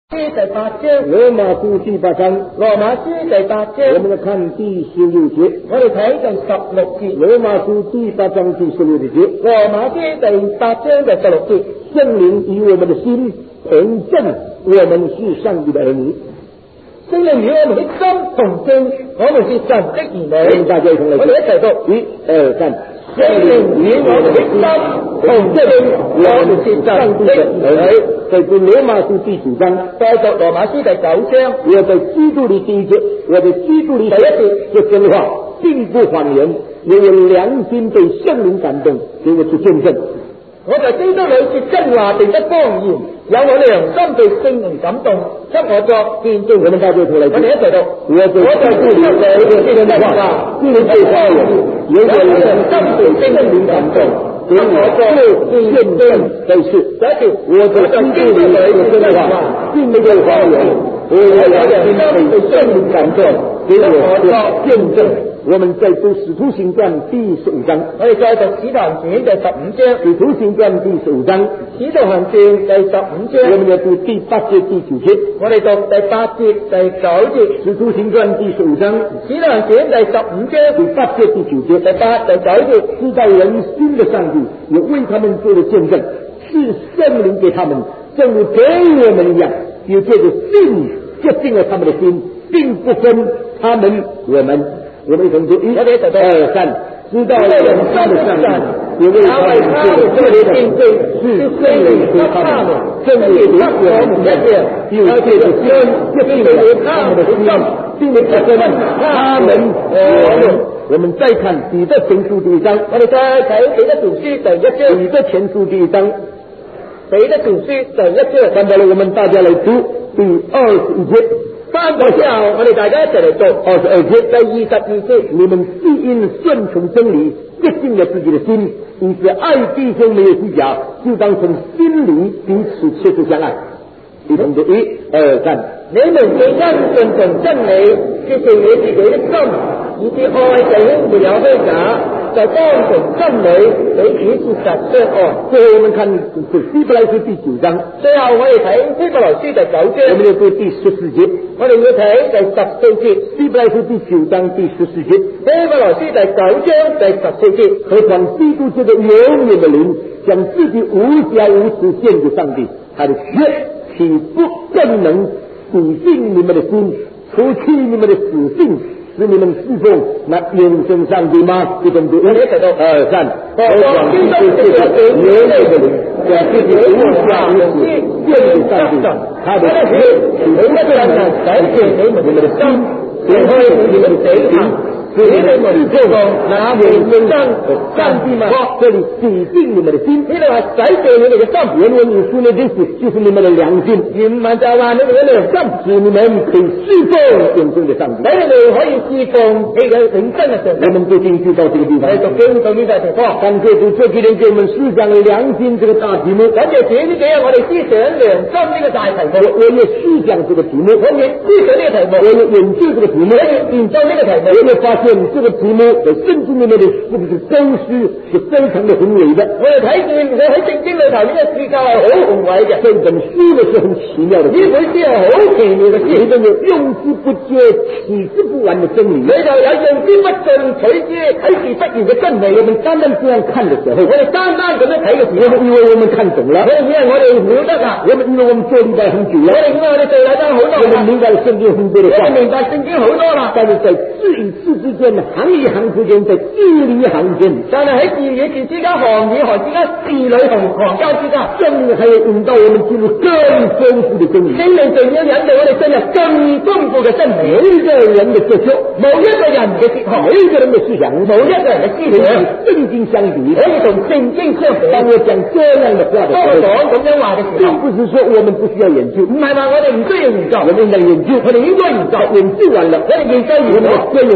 第8章， 羅馬書第8章， 羅馬書第8章， 我們來看第16節。 我哋睇第16節。 羅馬書第8章第16節。 羅馬書第8章第16節。 聖靈與我們的心同證，我們是上帝的兒女。 聖靈與我們的心同證，我們是神的兒女。 大家一同來， 我哋一齊讀 1、2、3。 聖靈與我們的心同證，我們是上帝的兒女。 在讀羅馬書第9章， 再讀羅馬書第9章。 我在基督裏第一節，我在基督裏第一節說真話，並不謊言，我有良心被聖靈感動，給我去見證。 我在基督裏說真話，並不謊言，有我良心被聖靈感動，給我作見證。 我們大家同來讀， 我哋一齊讀。 我在基督裏說真話，並不謊言，有我良心被聖靈感動，給我作見證。就是第一條， 我在基督裏說真話，並沒有謊言，我有良心被聖靈感動，給我作見證。我們在讀使徒行傳第15章， 我哋再讀使徒行傳第15章。 使徒行傳第15章， 使徒行傳第15章。 我們要讀第8節第9節。 我哋讀第8節第9節。 使徒行傳第15章， 使徒行傳第15章第8節第9節。 第8第9節， 知道人心的上帝也為他們做了見證，是聖靈給他們，正如給我們一樣，有這個信決定了他們的心，並不分他們我們。我們一同讀1、2、3，知道人心的上帝也為他們做了見證，是聖靈給他們，正如給我們一樣，有這個信決定了他們的心，並不分他們我們。我們再看彼得前書第1章， 我哋再睇彼得前書第1章。 彼得前書第1章， 彼得前書第1章。 看到了，我們大家來讀第21節。 翻過之後，我哋大家一齊嚟讀 22節。 第22節， 你們既因順從真理，潔淨了自己的心，因此愛弟兄沒有虛假，就當從心裏彼此切實相愛。一同讀1、2、3。 你們既因順從真理，潔淨了自己的心，以致愛弟兄沒有虛假，就當從真理彼此切實相愛。 最後我們看希伯來書第9章。 最後我哋睇希伯來書第9章。 我們要讀第14節。 我哋要睇第14節。 希伯來書第9章第14節。 希伯來書第9章第14節。 何況基督這個永遠的靈，將自己無瑕無疵獻給上帝，他的血豈不更能洗淨你們的心，除去你們的死性，使你們侍奉那永生上帝嗎？一同讀1、2、3。何況基督這個永遠的靈，將自己無瑕無疵獻給上帝，他的血豈不更能洗淨你們的心，除去你們的死性，使你們侍奉那永生上帝嗎？這裡洗淨你們的心， 呢度係洗淨你哋嘅心。 原文你說的意思就是你們的良心， 原文就係話你哋嘅良心， 使你們可以侍奉永生的上帝， 使你哋可以侍奉你嘅永生嘅上帝。 我們讀經就到這個地方， 我哋讀經到呢個地方。 感謝主這幾天給我們思想良心這個大題目， 感謝主呢幾日我哋思想良心呢個大題目。 我也思想這個題目， 我亦思想呢個題目， 我也研究這個題目， 我亦研究呢個題目。 我也發現這個題目在聖經裏面的是不是真實是非常的宏偉的。 我哋睇見我喺聖經裏頭呢個事教係好宏偉嘅， 這本書呢是很奇妙的， 呢本書係好奇妙嘅書， 裏面有用之不竭、啟之不完的真理， 裏頭有用之不盡、取之啟示不完嘅真理。 我們單單這樣看的時候， 我哋單單咁樣睇嘅時候， 因為我們看懂了， 因為我哋曉得啦， 因為我們做禮拜很久了， 因為我哋做禮拜好多， 我們明白聖經很多的話， 我哋明白聖經好多啦。 但是在字與字之間、行與行之間，在字裏行間， 但係喺字與字之間、行與行之間、字裏同行交之間， 聖靈還要引導我們進入更豐富的真理。 聖靈仲要引導我哋進入更豐富嘅真理。 每一個人的哲學， 某一個人嘅哲學， 每一個人的思想， 某一個人嘅思想， 聖經相比， 可以同聖經相比。 當我講這樣的話的時候， 當我講咁樣話嘅時候， 並不是說我們不需要研究， 唔係話我哋唔需要研究， 我們應該研究， 我哋應該研究， 研究完了， 我哋研究完了， 我們歸榮耀給上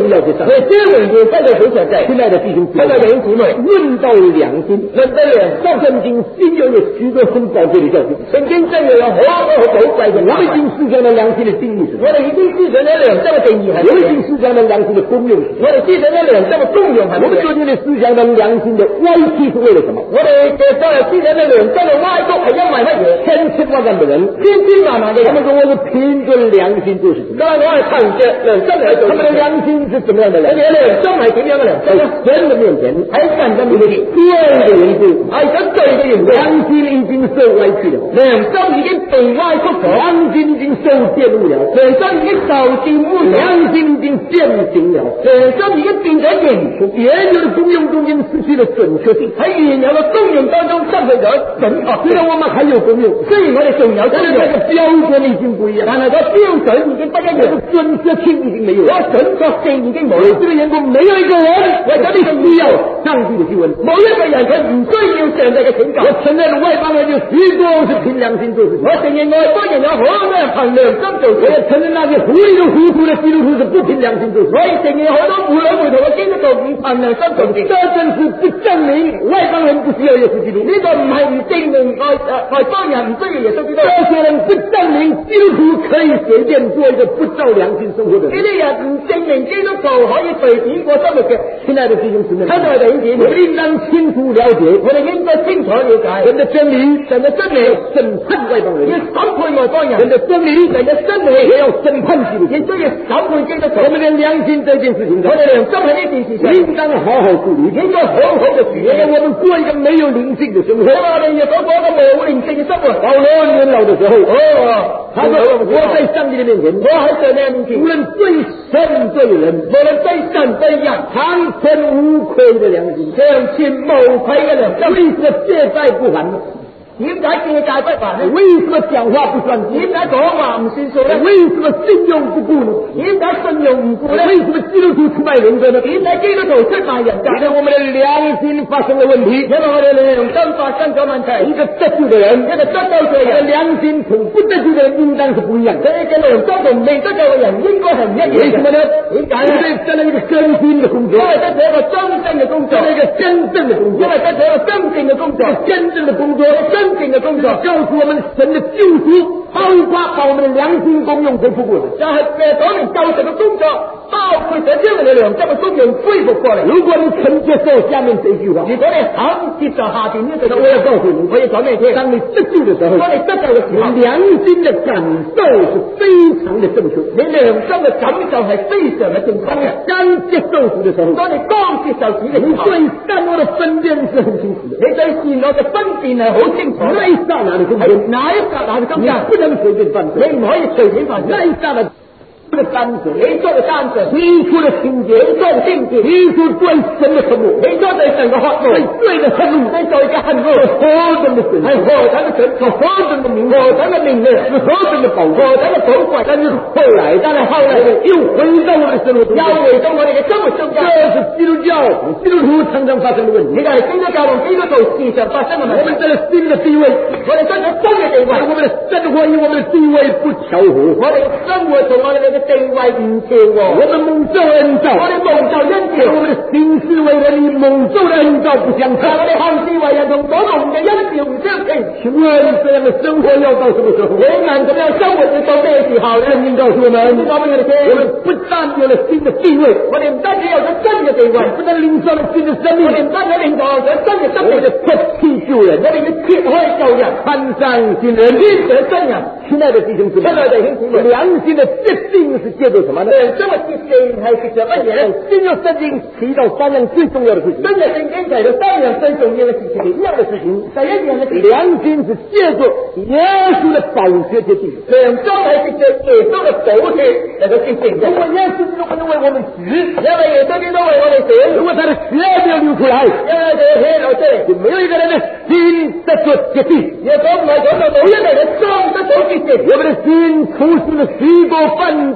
所以这个问题大家很想在。 亲爱的弟兄姊妹，论到良心， 论到良心， 圣经新约有许多很宝贵的教训。 圣经真有好多好宝贵的。 我们已经思想了良心的定义是什么？ 我哋已經思想咗良心嘅定義係。 我們已經思想了良心的功用。 我哋思想咗良心嘅功用係。 我們究竟的思想了良心的歪曲是為了什麼？ 我哋嘅所有思想嘅良心嘅歪曲係因為乜嘢？ 千千萬萬的人， 千千萬萬嘅人， 他們說我是憑着良心做事情。 當然我係憑着良心嚟做。 他們的良心是怎麼樣的良心？ 佢哋嘅良心係點樣嘅良心？ 在神的面前， 喺神嘅面前， 罪的緣故， 係咁罪嘅緣故， 良心已經受歪曲了， 良心已經被歪曲咗， 良心已經受玷污了， 良心已經受玷污咗， 良心已經變形了， 良心已經變咗形， 原有的功用中間失去了準確性， 喺原有嘅功用當中失去咗準確性。 雖然我們還有功用， 雖然我哋仲有功用， 但係個標準已經不一樣， 但係個標準已經不一樣， 準確性已經沒有， 個準確性已經冇。 這個緣故，沒有一個人為咗呢個需要上帝的救恩， 冇一個人佢唔需要上帝嘅拯救。 我承認外邦人有許多是憑良心做事情， 我承認外邦人有好多人憑良心做事， 我也承認那些糊裏糊塗的基督徒是不憑良心做事， 我亦承認好多糊裏糊塗嘅基督徒唔憑良心做事。 這正是不證明外邦人不需要耶穌基督， 呢個唔係唔證明外邦人唔需要耶穌基督， 這些人不證明基督徒可以隨便做一個不照良心生活的人。 呢啲人唔證明基督徒可以隨便過生活嘅。 親愛的弟兄姊妹， 親愛的弟兄姊妹， 我們應當清楚了解， 我哋應該清楚了解神的真理， 神的真理審判外邦人， 要審判外邦人， 神的真理， 神的真理也要審判基督徒， 亦都要審判基督徒。 我們的良心這件事情， 我哋良心喺呢件事上應當好好處理， 應該好好嘅處理。 我們過一個沒有靈性的生活， 我哋若果過一個冇靈性嘅生活。 保羅年老的時候，他說我在上帝的面前， 我喺上帝嘅面前， 無論對神對人， 無論對神對人， 常存無愧的良心， 常存無愧嘅良心。 為什麼借債不還呢？ 點解借債不還呢？ 為什麼講話不算數？ 點解講話唔算數呢？ 為什麼信用不顧呢？ 點解信用唔顧呢？ 為什麼基督徒出賣人格呢？ 點解基督徒出賣人格？ 因為我們的良心發生了問題， 因為我哋良心發生咗問題。 一個得救的人， 一個得救嘅人， 良心同不得救的人應當是不一樣的。 佢嘅良心同未得救嘅人應該係唔一樣。 為什麼呢？ 點解呢？ 因為得了一個更新的工作， 因為得咗一個真正嘅工作， 得了一個真正的工作， 因為得咗一個真正嘅工作， 真正的工作， 真正嘅工作。 告訴我們神的救贖，包括把我們的良心功用恢復過來， 就係講明救贖嘅工作，包括咗將我哋良心嘅功用恢復過嚟。 如果你肯接受下面這句話， 如果你肯接受下邊呢句話， 我要告訴你， 我要講俾你聽， 當你得救的時候， 當你得救嘅時候， 你良心的感受是非常的正確， 你良心嘅感受係非常嘅正確嘅。 剛接受主的時候， 當你剛接受主嘅時候， 你對善惡的分辨是很清楚的， 你對善惡嘅分辨係好清楚。 那一剎那的中間， 哪一剎那嘅中間， 你不能隨便犯罪， 你唔可以隨便犯罪。 那一剎那的單純， 你做嘅單純， 你出的清潔， 你做嘅清潔， 你出對神的恨惡， 你做對神嘅渴慕， 對罪的恨惡， 對罪嘅恨惡， 何等的神， 係何等嘅準確， 何等的明亮， 何等嘅明亮， 是何等的寶貴， 何等嘅寶貴。 但是後來又回到我們的生活中， 又回到我哋嘅生活中間。 這是基督教基督徒常常發生的問題。 呢個係基督教同基督徒時常發生嘅問題。 我們得了新的地位， 我哋得咗新嘅地位， 我們的生活與我們的地位不調和， 我哋嘅生活同我哋嘅地位唔調和。 我們蒙受恩召， 我哋蒙受恩召， 我們的行事為人與蒙受的恩召不相稱。 我哋行事為人同所蒙嘅恩召唔相稱。 請問這樣的生活要到什麼時候？ 你問咁樣生活要到咩時候呢？ 聖經告訴我們， 講俾我哋聽， 我們不但有了新的地位， 我哋唔單止有咗新嘅地位， 不但領受了新的生命， 我哋唔單止領受咗新嘅生命， 我哋不棄救人， 我哋要揭開舊人， 攀上新人， 天上新人。 親愛的弟兄姊妹， 親愛的弟兄姊妹， 良心的潔淨是借助什麼呢？ 良心嘅潔淨係藉着乜嘢呢？ 新約聖經提到三樣最重要的事情。 新約聖經提到三樣最重要嘅事情。第一樣嘅事情，第一樣嘅事情， 良心是借助耶穌的寶血潔淨。 良心係藉着耶穌嘅寶血嚟到潔淨嘅。 如果耶穌基督不能為我們死， 因為耶穌基督為我哋死， 如果他的血沒有流出來， 因為佢嘅血流出嚟， 就沒有一個人的心得着潔淨。 若果唔係講到冇一個人嘅心得到潔淨， 我們的心出現了許多犯罪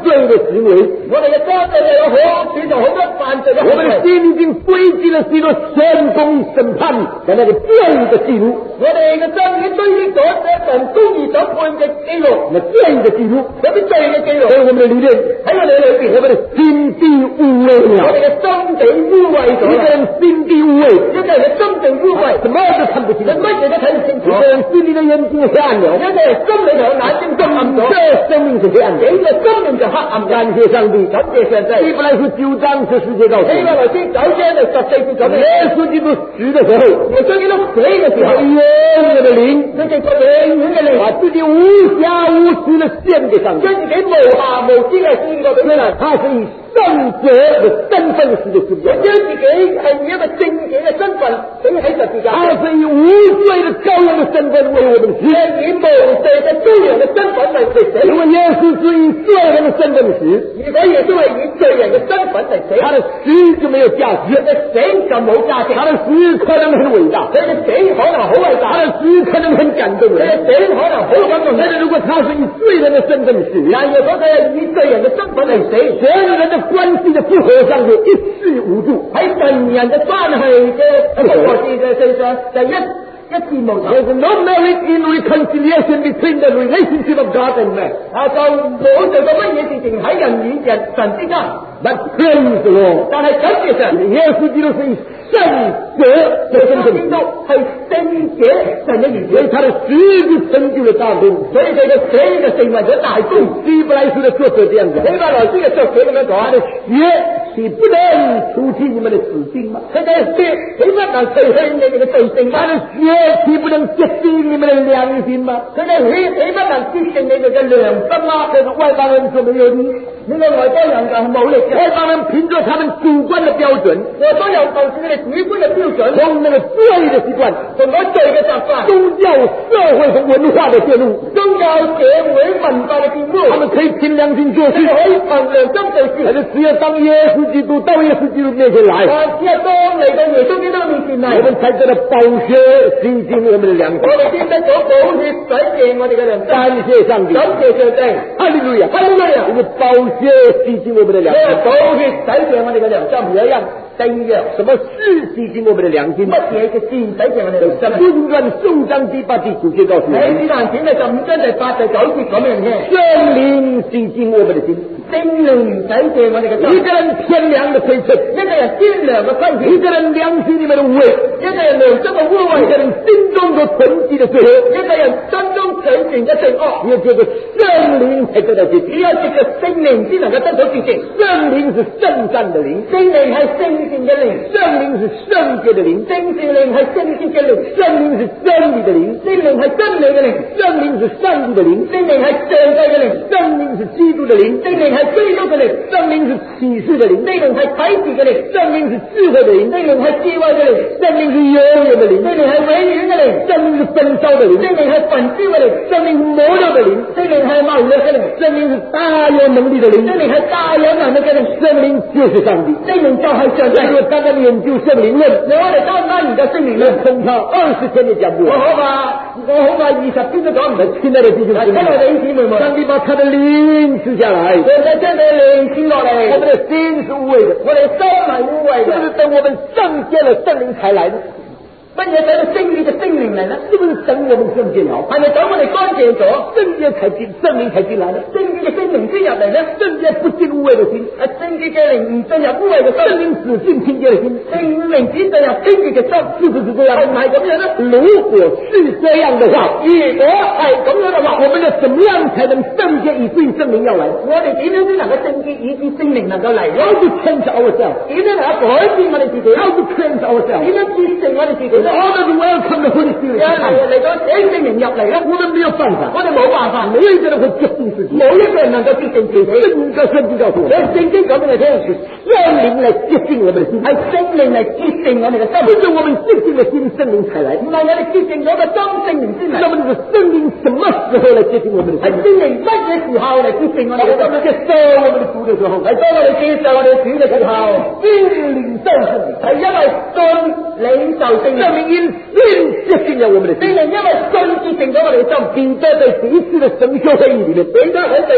罪的行为， 我哋嘅肝裏有好處做好多犯罪嘅我们的行為。 心已经堆积了许多宣公审判的那个罪的记录， 我哋嘅心已經堆積咗一份公義所判嘅記錄， 那罪的记录， 嗰啲罪嘅記錄所以我们的里面， 喺我哋裏邊， 我们的心地污秽了。 我哋嘅心地污穢咗一个啦。 人心地污秽， 一個人嘅心地污穢， 什么都看不清你乜嘢都睇唔清楚。 一个人心里的眼睛黑暗了， 一個人心裏頭眼睛都暗咗， 这生命是黑暗的。 整個生命就黑暗。 感谢上帝， 感謝上帝。 希伯來書9章14節告訴希伯來書9章第14節講咩？ 耶穌基督死的時候， 耶穌基督死嘅時候， 永遠的靈， 佢藉着永遠嘅靈， 把自己無瑕無疵的獻給上帝， 將自己無瑕無疵嘅獻過俾佢啦。 他是以聖者的身份死的十字架， 將自己係以一個聖者嘅身份死喺十字架， 他是以無罪的羔羊的身份為我們死， 以無罪嘅羔羊嘅身份嚟死。 如果耶穌是以罪人的身份死， 如果耶穌係以罪人嘅身份嚟死， 他的死就沒有價值， 佢嘅死就冇價值。 他的死可能很偉大， 佢嘅死可能好偉大， 他的死可能很感動佢人， 嘅死可能好感動人。 但是如果他是以罪人的身份死， 但如果佢係以罪人嘅身份嚟死， 人人的關係的不和上就一事無助， 喺人人嘅關係嘅不和諧嘅對象就一事無成。 There's no merit in reconciliation between the relationship of God and man. 就冇做過乜嘢事情喺人與神之間。 But praise the Lord， 但係感謝神， 耶穌基督是以聖者的身份死， 係聖者神嘅兒子， 所以他的死就成就了大功。 所以佢嘅死就成為咗大功。 希伯來書的作者這樣講， 希伯來書嘅作者咁樣講， 他的血豈不能除去你們的死性嗎？ 佢嘅血豈不能除去你哋嘅罪性嗎？ 他的血豈不能潔淨你們的良心嗎？ 佢嘅血豈不能潔淨你哋嘅良心嗎？ 這個外邦人所沒有的， 呢個外邦人就係冇力嘅。 外邦人憑着他們主觀的標準， 外邦人就住佢哋主觀嘅標準， 從那個罪的習慣， 同嗰罪嘅習慣， 宗教社會和文化的介入， 宗教社會文化嘅玷污， 他們可以憑良心做事， 可以憑良心做事。 但是只要當耶穌基督到耶穌基督面前來， 只係當嚟到耶穌基督面前嚟， 我們才得到寶血洗淨我們的良心。 我哋先得咗寶血洗淨我哋嘅良心。 感謝上帝， 感謝上帝， 哈利路亞，哈利路亞，因為寶血洗淨我們的良心。 寶血洗淨我哋嘅良心。第一樣，第二樣， 什麼是洗淨我們的良心？ 乜嘢嘅事洗淨我哋良心？ 使徒傳15章第8、第9節告訴我們， 喺使徒行傳嘅15章第8、第9節咁樣嘅， 聖靈洗淨我們的心。 聖靈洗淨我哋嘅心。 一個人天良的推測， 一個人天良嘅虧欠， 一個人良心裏面的污穢， 一個人良心嘅污穢， 一個人心中所囤積的罪惡， 一個人心中儲存嘅罪惡， 只有這個聖靈才得到潔淨。 只有藉着聖靈先能夠得到潔淨。 聖靈是聖善的靈， 聖靈係聖善嘅靈， 聖靈是聖潔的靈， 聖善靈係聖潔嘅靈， 聖靈是真理的靈， 聖靈係真理嘅靈， 聖靈是上帝的靈， 聖靈係上帝嘅靈， 聖靈是基督的靈， 聖靈係基督嘅靈， 聖靈是啟示的靈， 聖靈係啟示嘅靈， 聖靈是智慧的靈， 聖靈係智慧嘅靈， 聖靈是永遠的靈， 聖靈係永遠嘅靈， 聖靈是焚燒的靈， 聖靈係焚燒嘅靈， 聖靈是謀略的靈， 聖靈係謀略嘅靈， 聖靈是大有能力的靈， 聖靈係大有能力嘅靈， 聖靈就是上帝。 聖靈就係上帝。 如果單單研究聖靈論， 我哋單單研究聖靈論， 恐怕20天都講不完。 我好怕20天都講唔完。 親愛的弟兄姊妹， 親愛的弟兄姊妹們， 上帝把他的靈賜下來， 上帝將佢嘅靈賜落嚟， 我們的心是污穢的， 我哋心係污穢嘅， 是不是等我們聖潔了聖靈才來的？ 乜嘢使到聖潔嘅聖靈嚟呢？ 是不是等我們聖潔了， 係咪等我哋乾淨咗， 聖潔才進，聖靈才進來的？ 聖潔嘅聖靈先入嚟呢？ 聖潔不進污穢的心， 聖潔嘅靈唔進入污穢嘅心， 聖靈只進清潔的心， 聖靈只進入清潔嘅心， 是不是這樣？ 係唔係咁樣呢？ 如果是這樣的話， 如果係咁樣嘅話， 我們要怎麼樣才能聖潔以至聖靈要來？ 我哋點樣先能夠聖潔以至聖靈能夠嚟呢？ How to change ourselves? 點樣能夠改變我哋自己？ How to cleanse ourselves? 點樣潔淨我哋自己 In 呢？ order to welcome the Holy Spirit, 嚟到請聖靈入嚟咧， 我們沒有辦法， 我哋冇辦法， 沒有一個人會決定自己， 冇一個人能夠決定自己。 整個聖經告訴我們， 聖經講俾你聽， 聖靈來潔淨我們的心， 係聖靈嚟潔淨我哋嘅心， 不是我們潔淨的心，聖靈才來。 唔係我哋潔淨咗個心，聖靈先嚟。 那麼這個聖靈什麼時候來潔淨我們的心？ 係聖靈乜嘢時候嚟潔淨我哋嘅心？ 接受我們的主的時候， 係當我哋接受我哋主嘅時候， 心領受聖靈， 係因為信領受聖靈， 聖靈因信潔淨了我們的心。 聖靈因為信潔淨咗我哋嘅心。 彼得在第一次的神修會議裏面， 彼得喺第一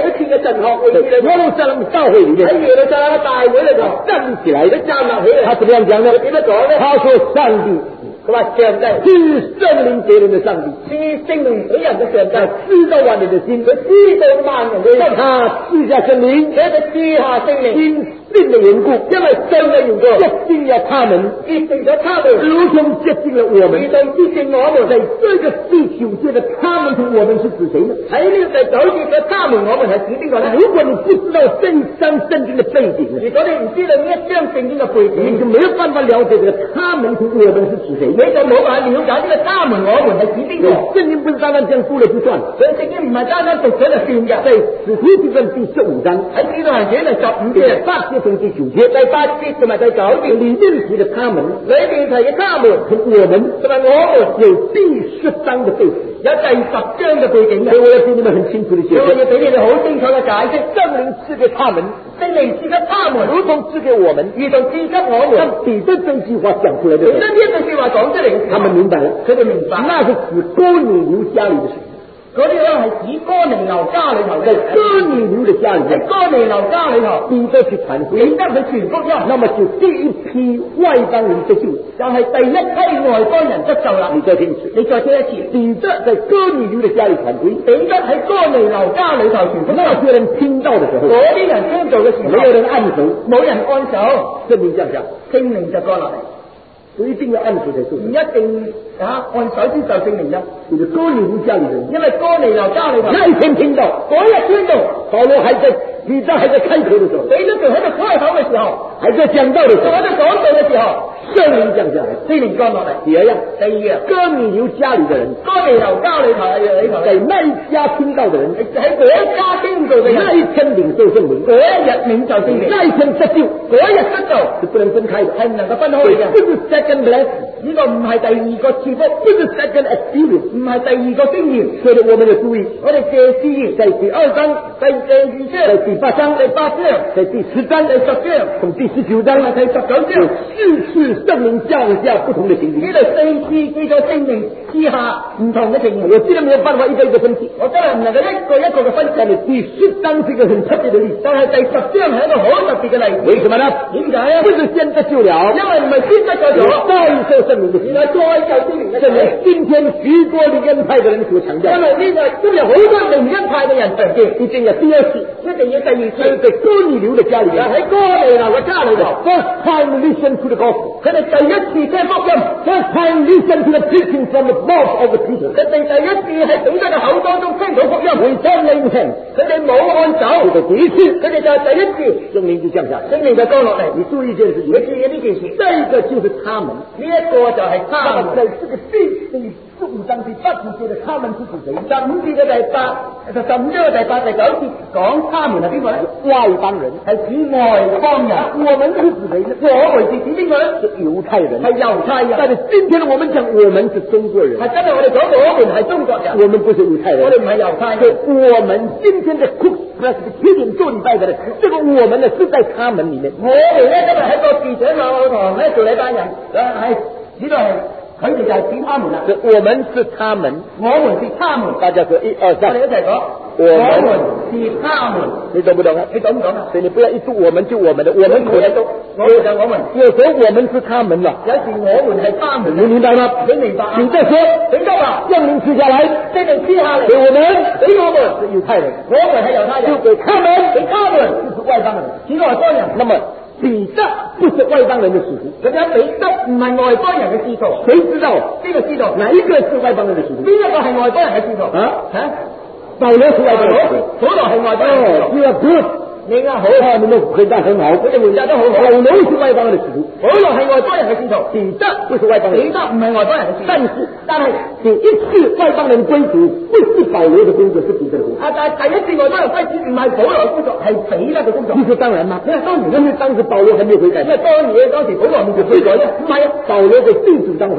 一次嘅神學會議裏耶路撒冷教會裏面， 喺耶路撒冷嘅大會裏頭站立起來， 佢站立起嚟， 他怎麼樣講呢？ 佢點樣講咧？ 他說上帝。 佢話上帝是聖靈給人的上帝， 是聖靈俾人嘅上帝， 知道萬人的心， 佢知道萬人嘅心， 他賜下聖靈， 佢賜下聖靈， 因信的緣故， 因為信嘅緣故， 潔淨了他們， 潔淨咗他們， 如同潔淨了我們。 如同潔淨我們。 在這個第九節的他們同我們是指誰呢？ 喺呢個第九節嘅他們我們係指邊個呢？ 如果你不知道這一章聖經的背景， 如果你唔知道呢一章聖經嘅背景， 你就沒有辦法了解這個他們同我們是指誰， 你就冇辦法了解呢個他們我們係指邊個。 聖經不是單單這樣讀了就算， 所以聖經唔係單單讀咗就算嘅。 在使徒行傳第15章， 喺使徒行傳第15 第節 8節同第9節， 第8節同埋第9節裏面提的他們， 裏邊提嘅他們同我們同埋我們有第10章的背景， 有第10章嘅背景嘅。 所以我要給你們很清楚的解釋。 我要俾你哋好清楚嘅解釋， 聖靈賜給他們， 聖靈賜給他們， 如同賜給我們， 如同賜給我們。 當彼得這句話講出來的時候， 彼得呢一句說話講出嚟嘅時候， 他們明白了， 佢哋明白， 那是指哥尼流家裏的事。 嗰啲咧係指哥尼流家裏頭嘅， 哥尼流的家裏面， 喺哥尼流家裏頭， 彼得去傳福音， 彼得去傳福音， 那麼就第一批外邦人得救， 就係第一批外邦人得救啦。 你再聽一次， 你再聽一次， 彼得在哥尼流的家裏傳福音， 彼得喺哥尼流家裏頭傳福音， 那些人聽到的時候， 嗰啲人聽到嘅時候， 沒有人按手， 冇人按手， 聖靈降下， 聖靈就過落嚟。 不一定要按手才做， 唔一定按手先受聖靈嘅， 就是哥尼流家裏人， 因為哥尼流家裏頭那一天聽到， 嗰日聽到， 保羅還在，彼得還在開口的時候， 彼得仲喺度開口嘅時候， 還在講道的時候， 仲喺度講道嘅時候， 聖靈降下來， 聖靈降落嚟。 第二樣， 第二， 哥尼流家裏的人， 哥尼流家裏頭在那一家聽到的人， 喺嗰一家聽到嘅人， 那一天領受聖靈， 嗰一日領受聖靈， 那一天得救， 嗰一日得救是不能分開的， 係唔能夠分開嘅。 不是 second blessing， 呢個唔係第二個賜福， 不是 second experience， 唔係第二個經驗。 所以我們要注意， 我哋借詩在第2章、 第2章、 在第8章、 第8章、 在第10章、 第10章、 從第19章、 第19章， 有4次聖靈降下不同的情形。 呢度4次叫做聖靈賜下唔同嘅情形。 我真係沒有辦法一個一個分析， 我真係唔能夠一個一個嘅分析。 但係第10章是一個很特別的例子， 但係第10章係一個好特別嘅例子。 為什麼呢？ 點解啊？ 不是先得救了， 因為唔係先得救咗， 再受聖靈的洗， 原來再受聖靈嘅洗。 這是今天許多靈恩派的人所強調。 因為呢個今日好多靈恩派嘅人強調， 一定要第二次， 一定要第二次。 在哥尼流的家裏面， 喺哥尼流嘅家裏頭 first time listen to the gospel， 佢哋第一次聽福音 first time listen to the preaching from the mouth of the Peter， 佢哋第一次喺彼得嘅口當中聽到福音， without laying hand， 佢哋冇按手， 這是第一次， 佢哋就係第一次， 聖靈就降下來， 聖靈就降落嚟。 你注意一件事情， 你注意呢件事， 這個就是他們， 呢一個就係他們。 在這個第15章第8節的他們是指誰 ？15節嘅第8，15章嘅第8、第9節講他們係邊個咧？ 外邦人， 係指外邦人。 我們是指誰呢？ 我們是指邊個咧？ 是猶太人， 係猶太人。 但是今天我們講我們是中國人， 係真係我哋講我們係中國人， 我們不是猶太人， 我哋唔係猶太人。 我們今天的 Cook Presbyterian 做禮拜的人，這個我們呢是在他們裏面。 我哋咧今日喺個記者教堂咧做禮拜人，係呢度係。佢哋就係指他們啦， 我們是他們， 我們是他們， 大家說1、2、3， 我哋一齊講，我們是他們， 你懂不懂啊？ 你懂唔懂啊？ 所以你不要一讀我們就我們的，我們可能都， 我哋就我們， 有時候我們是他們了， 有時我們係他們， 你明白嗎？ 你明白啊？ 你再說， 你得啦， 聖靈賜下來， 聖靈賜下嚟， 給我們， 俾我們是猶太人， 我們係猶太人， 就給他們， 給他們就是外邦人， 指外邦人。 那麼彼得不是外邦人的使徒， 咁樣彼得唔係外邦人嘅使徒， 誰知道？ 邊個知道？ 哪一個是外邦人的使徒？ 邊一個係外邦人嘅使徒？ 保羅是外邦人的使徒， 保羅係外邦人嘅使徒。 你要 good。 你啊好， 你們回答很好， 佢哋回答得好好。 保羅是外邦人的使徒， 保羅係外邦人嘅使徒， 彼得不是外邦人， 彼得唔係外邦人嘅使徒。但係第一次外邦人歸主，不是保羅的工作，是彼得的工作。 但係第一次外邦人歸主唔係保羅嘅工作，係彼得嘅工作。 你說當然嗎？ 因為當然， 因為當時保羅還沒有悔改， 因為當然當時保羅未悔改咧，唔係啊， 保羅係最主張悔改。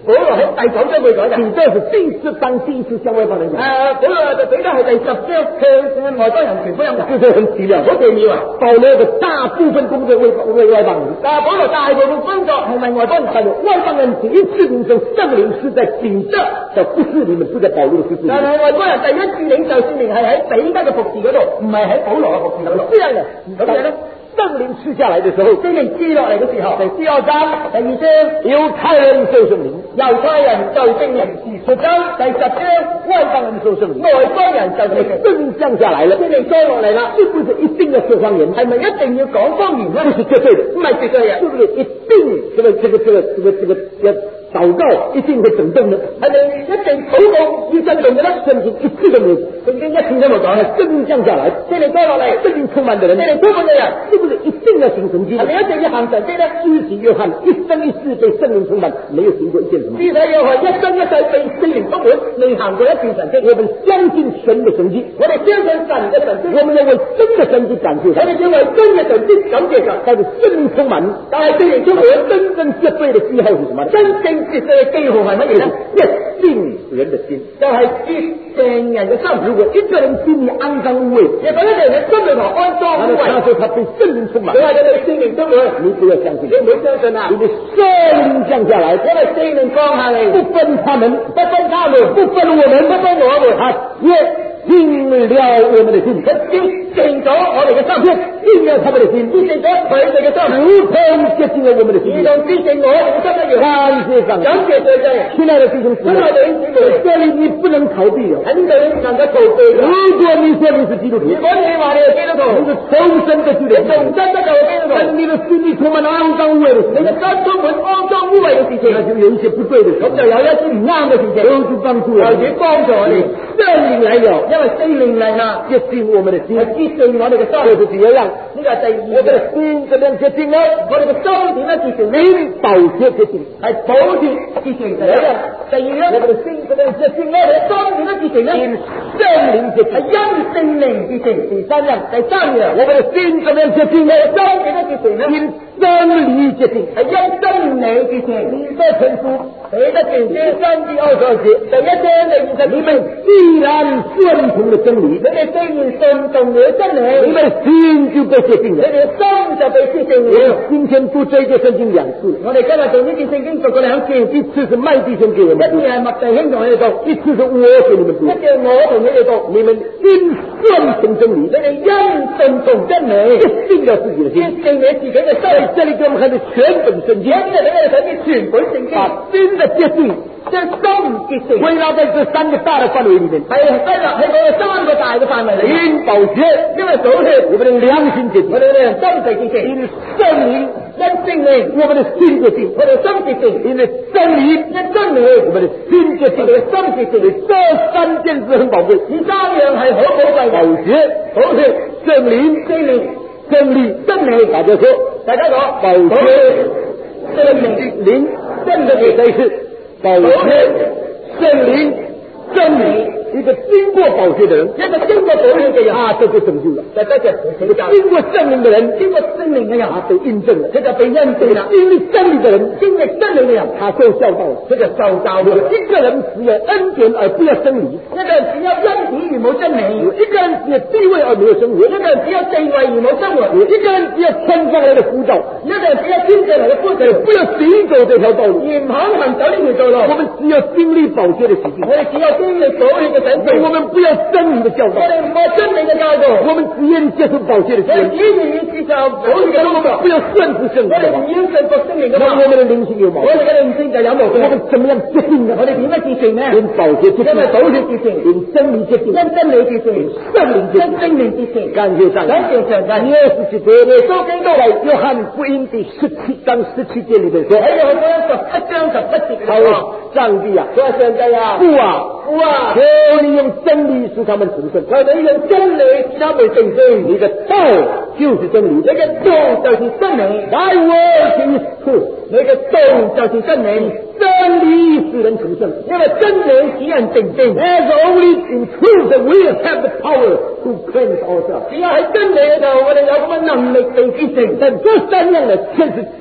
保羅喺第9章佢講嘅， 彼得是第一次向外邦人講。 保羅就彼得係第10章向外邦人傳福音嘅， 這是很奇妙， 好奇妙啊！ 保羅的大部分工作為外邦人， 但係保羅大部分工作係為外邦人， 外邦人第一次領受聖靈是在彼得的服事裏面，是在保羅的服事裏面。 但係外邦人第一次領受聖靈係喺彼得嘅服事嗰度，唔係喺保羅嘅服事嗰度。 這樣嘅，咁樣咧。聖靈賜下來的時候， 聖靈賜落嚟嘅時候，第2章、第2章， 猶太人受聖靈， 猶太人受聖靈；10章、第10章， 外邦人受聖靈， 外邦人受聖靈。 聖靈降下來了， 聖靈降落嚟啦， 是不是一定要說方言？ 係咪一定要講方言咧？ 不是絕對的， 唔係絕對嘅， 是不是一定要禱告一定會震動的？ 係咪一定禱告要震動嘅咧？ 聖經一次都沒有， 聖經一次都冇講嘅。 聖靈降下來， 聖靈降落嚟， 聖靈充滿的人， 聖靈充滿嘅人， 是不是一定要行神蹟？ 係咪一定要行神蹟咧？ 施洗約翰一生一世被聖靈充滿，沒有行過一件什麼。 施洗約翰一生一世被聖靈充滿，未行過一件神蹟。 我們相信神的神蹟， 我哋相信神嘅神蹟， 我們要為真的神蹟感謝， 我哋要為真嘅神蹟感謝神。 但是聖靈充滿， 但係聖靈充滿， 真正絕對的記號是什麼？ 真正絕對嘅記號係乜嘢咧？ 潔淨人的心， 就係潔淨人嘅心。 如果一個人心裏骯髒污穢， 如果一個人嘅心裏頭骯髒污穢， 他說他被聖靈充滿， 佢話佢被聖靈充滿， 你不要相信， 你唔好相信啊！ 因為聖靈降下來， 因為聖靈降下嚟， 不分他們， 不分他們， 不分我們， 不分我們， 他淨了我們的心， 佢潔淨咗我哋嘅心， 淨了他們的心， 潔淨咗佢哋嘅心， 如同潔淨了我們的心， 如同潔淨我哋嘅心一樣。 感謝上帝， 感謝上帝， 親愛的弟兄姊妹，這裡你不能逃避哦， 喺呢度你能夠逃避。 如果你說你是基督徒， 如果你話你係基督徒， 你是重生的基督徒， 重生得救嘅基督徒， 但是你的心裡充滿了骯髒污穢的事， 你嘅心充滿骯髒污穢嘅事情， 那就有一些不對的事， 咁就有一啲唔啱嘅事情， 求主幫助我們， 求主幫助我哋。 聖靈來了， 因為聖靈嚟啦， 潔淨我們的心， 係潔淨我哋嘅心。 這是第二樣， 呢個係第二。 我們的心怎樣潔淨呢？ 我哋嘅心點樣潔淨呢？ 靈寶血潔淨， 係寶血潔淨。第一，第二咧，我哋嘅心點樣潔淨呢？我哋嘅心點樣潔淨呢？ 因聖靈潔淨， 係因聖靈潔淨。第三樣， 我們的心怎樣潔淨呢？ 心點樣潔淨呢？ 因真理潔淨， 係因真理潔淨。 彼得前書彼得前書3至22節，第1章第20節， 你們既然順從了真理， 你哋既然順從了真理， 你們心就被潔淨了， 你哋嘅心就被潔淨了。 今天讀這個聖經2次， 我哋今日讀呢段聖經讀過2次， 一次是麥弟兄給我們讀， 一次係麥弟兄同你哋讀， 一次是我給你們讀， 一次係我同你哋讀。 你們因順從真理， 你哋因順從真理， 潔淨了自己的心， 潔淨你自己嘅心。 這裡給我們看的全本聖經， 今日俾我哋睇啲全本聖經， 把心的潔淨， 將心潔淨， 圍繞在這3個大的範圍裡面， 係歸納喺嗰3個大嘅範圍裏面。 因寶血， 因為寶血， 我們的良心潔淨， 我哋嘅心被潔淨； 因聖靈， 因聖靈， 我們的心潔淨， 我哋心潔淨； 因為真理， 因真理， 我們的心潔淨， 我哋嘅心潔淨。 這3件事很寶貴， 呢3樣係好寶貴嘅。 寶血、聖靈、真理，大家說，寶血、聖靈、真理，再一次，寶血、聖靈、真理。一個經過寶血的人， 一個經過寶血嘅人， 這就成就了。經過聖靈的人， 經過聖靈嘅人， 被印證了， 佢就被印證啦。 經歷真理的人， 經歷真理嘅人， 他受教導， 佢就受教導。 一個人只有恩典而不要真理， 一個人只有恩典而冇真理； 一個人只有地位而沒有生活， 一個人只有地位而冇生活； 一個人只有天上來的呼召， 一個人只有天上來的呼召， 不要行走這條道路， 而唔肯行走呢條道路。 我們只有經歷寶血的洗淨， 我哋只有經歷寶血嘅洗淨。 我們不要真理的教導， 我哋唔愛真理嘅教導。 我們只願意接受寶血的洗淨， 我哋只願意接受寶血嘅工作。 不要順服聖靈， 我哋唔要順服聖靈嘅話， 我們的靈性有毛病， 我哋嘅靈性就有毛病。 我們怎麼樣潔淨呢？ 我哋點樣潔淨呢？ 因寶血潔淨， 因為寶血潔淨， 因真理潔淨， 因真理潔淨， 聖靈潔淨， 因聖靈潔淨。 感謝上帝， 感謝上帝。 耶穌基督在約翰福音第17章17節裏面說， 喺約翰福音17章17節他說：上帝啊， 上帝啊， 父啊，求你用真理使他們成聖， 求你用真理使他們成聖。 你的道就是真理， 你嘅道就是真理。 Thy word is truth， 你嘅道就是真理。 真理使人成聖， 因為真理使人成聖。 As only in truth that we have the power to cleanse ourselves。 只有喺真理嗰度，我哋有咁嘅能力被潔淨。 但這3樣呢，卻是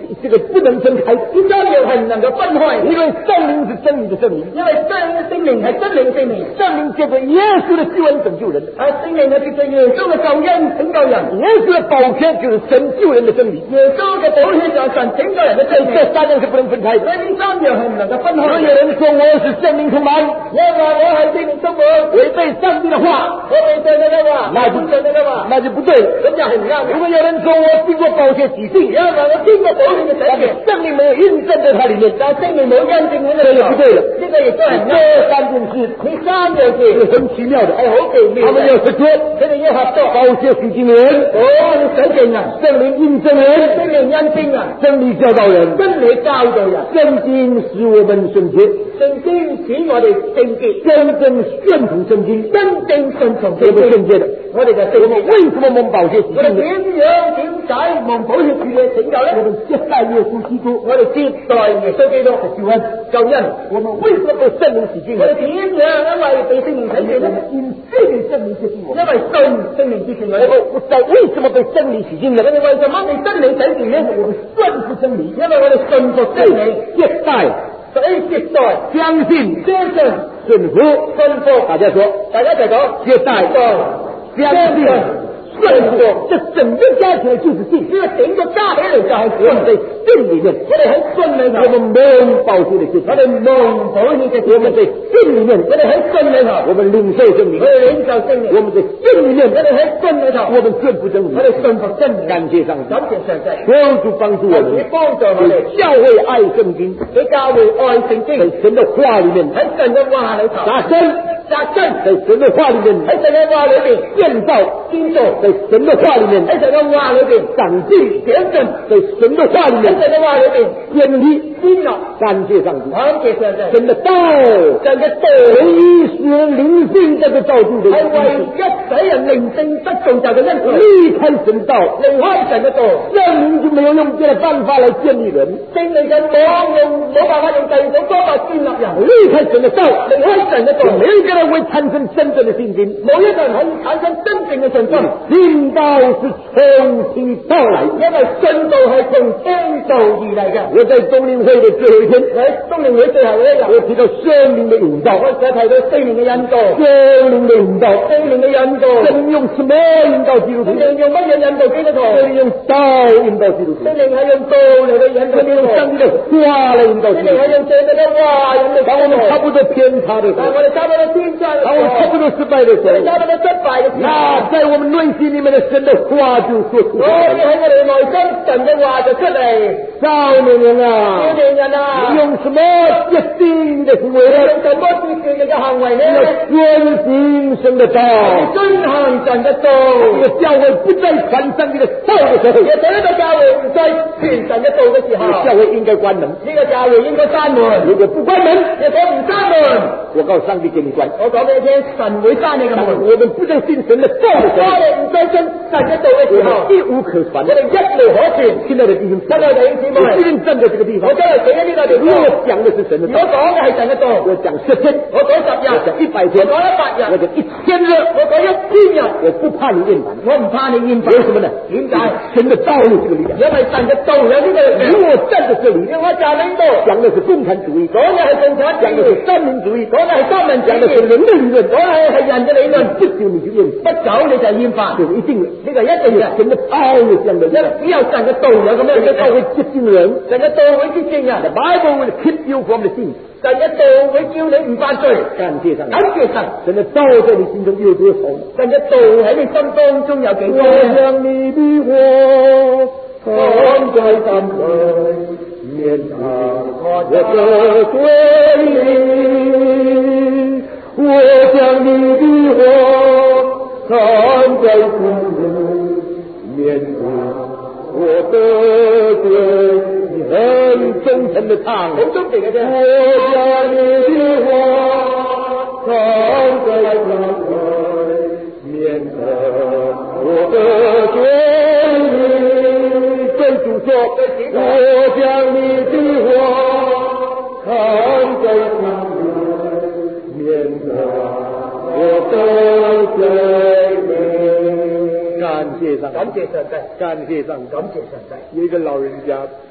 这个不能分开， 點解又係唔能夠分開？ 因為聖靈是真理的聖靈， 因為聖靈係真理嘅聖靈， 聖靈借着耶穌的救恩拯救人， 聖靈係藉着耶穌嘅救恩拯救人， 耶穌的寶血就是神救人的真理， 耶穌嘅寶血就係神拯救人嘅真理， 這三樣是不能分開的。 所以呢三樣係唔能夠分開。 有人說我是聖靈充滿， 我話我係聖靈充滿， 違背上帝的話， 我違背上帝嘅話， 那就不對。 咁就係唔啱。 如果有人說我經過寶血洗淨， 有人話我經過寶血嘅洗淨， 聖靈沒有印證在它裏面， 但係聖靈冇印證喺度， 這就不對了。 呢個亦都係唔啱。 這三件事， 呢三樣事是很奇妙的， 係好奇妙嘅。 他們要合作， 佢哋要合作， 寶血洗淨人， 要洗淨人， 聖靈印證人， 聖靈印證人， 真理教導人， 真理教導人， 聖經使我們聖潔， 聖經使我哋聖潔， 真正順從聖經， 真正順從我們聖潔的。 我哋就聖潔。 為什麼蒙寶血洗我哋淨人？ 點解蒙寶血嘅拯救咧？ 我們接待耶穌基督， 我哋接待耶穌基督嘅救恩。 我們為什麼被聖靈洗淨我哋呢？ 點樣因為被聖靈洗淨咧？ 因信聖靈接近我們。 因為信聖靈接近我哋。 我知道為什麼被聖靈洗淨呢？ 我哋為什麼被真理洗淨咧？ 我們順服真理， 因為我哋信服真理， 接待， 所以接待、 相信、 相信、 順服。 信服。 大家說， 大家一齊講， 接待、相信、順服，這整個加起來就是信。 呢個整個加起嚟就係我們在信裏面， 我哋喺信裏頭， 我們蒙寶血的信， 我哋蒙寶血嘅我們在信裏面， 我哋喺信裏頭， 我們領受聖靈， 我哋領受聖靈， 我們在信裏面， 我哋喺信裏頭， 我們順服真理， 我哋信服真理。 感謝上帝， 感謝上帝， 求主幫助我們， 幫助我哋， 教會愛聖經， 俾教會愛聖經， 在神的話裏面， 喺神嘅話裏頭扎根，在神的話裏面， 喺神嘅話裏邊建造，在神的話裏面， 喺神嘅話裏邊長進， 長進， 在神的話裏面， 喺神嘅話裏邊建立， 建立。 感謝上帝， 感謝上帝， 神的道， 神嘅道， 唯一使人靈性得造就的， 係唯一使人靈性得造就嘅恩賜。 離開神道， 離開神嘅道， 聖靈就沒有用這個辦法來建立人， 聖靈就冇辦法用第二種方法建立人。 離開神的道， 離開神嘅道， 沒有一個人會產生真正的信心， 冇一個人可以產生真正嘅信心。 信道是從天道來， 因為信道係從天道而嚟嘅。 我在冬令會的最後一天， 喺冬令會最後一日， 我提到聖靈的引導， 我提到聖靈嘅引導， 聖靈的引導， 聖靈嘅引導， 聖靈用什麼引導基督徒？ 聖靈用乜嘢引導基督徒？ 聖靈用道引導基督徒， 聖靈係用道嚟去引導基督徒， 上帝的話來引導基督徒， 聖靈係用上帝嘅話引導基督徒。 當我們差不多偏差的時候， 我哋差不多偏差嘅時候， 當我們差不多失敗的時候， 差不多失敗嘅時候， 那在我們內心裏面的神的話就說出來， 所以喺我哋內心神嘅話就出嚟。 少年人啊， 少年人啊， 你用什麼決定你的行為呢？ 用什麼決定你嘅行為呢？ 要遵行神的道， 遵行神嘅道。 這個教會不再傳上你的道的時候， 亦喺呢個教會唔再傳神嘅道嘅時候， 教會應該關門。 呢個教會應該閂門。 如果不關門， 若果唔閂門， 我告訴上帝給你關。 我講俾你聽，神會閂你嘅門。 我們不再信神的道的時候， 我哋唔再信神嘅道嘅時候， 一無可傳， 我哋一無可傳。 親愛的弟兄姊妹， 親愛的弟兄姊妹， 我今天站在這個地方， 我今日企喺呢個地方， 我講的是神的道， 我講嘅係神嘅道。 我講10天， 我講10日， 我講100天， 我講100日， 我講1000日， 我講1000日。 我不怕你厭煩， 我唔怕你厭煩。 為什麼呢？ 點解？ 神的道有這個力量， 因為神嘅道有呢個力量。 如果站在這裡， 我站喺呢度， 講的是共產主義， 講嘅係共產主義， 講的是三民主義， 講嘅係三民主義， 講的是人的理論， 講係人嘅理論。 不久你就厭煩， 不久你就厭煩， 這是一定的， 呢個一定嘅。 神的道有這樣的力量， 只有神嘅道有咁樣嘅力量， 神的道會接近人， 神嘅道會接近人。 The Bible will keep you from the sin。 神嘅道會叫你唔犯罪。 感謝上帝， 感謝神， 神的道在你心中有多厚？ 神嘅道喺你心當中有幾多？ 我將你的話藏在心裏，面藏我的罪裏。我將你的話藏在心裏，面藏我的罪。很忠誠的唱， 好忠誠嘅啫。 我將你的話藏在心裏，免得我的罪裏。對主說，我將你的話藏在心裏，免得我的罪裏。感謝上帝， 感謝上帝， 感謝上帝， 感謝上帝。 有一個老人家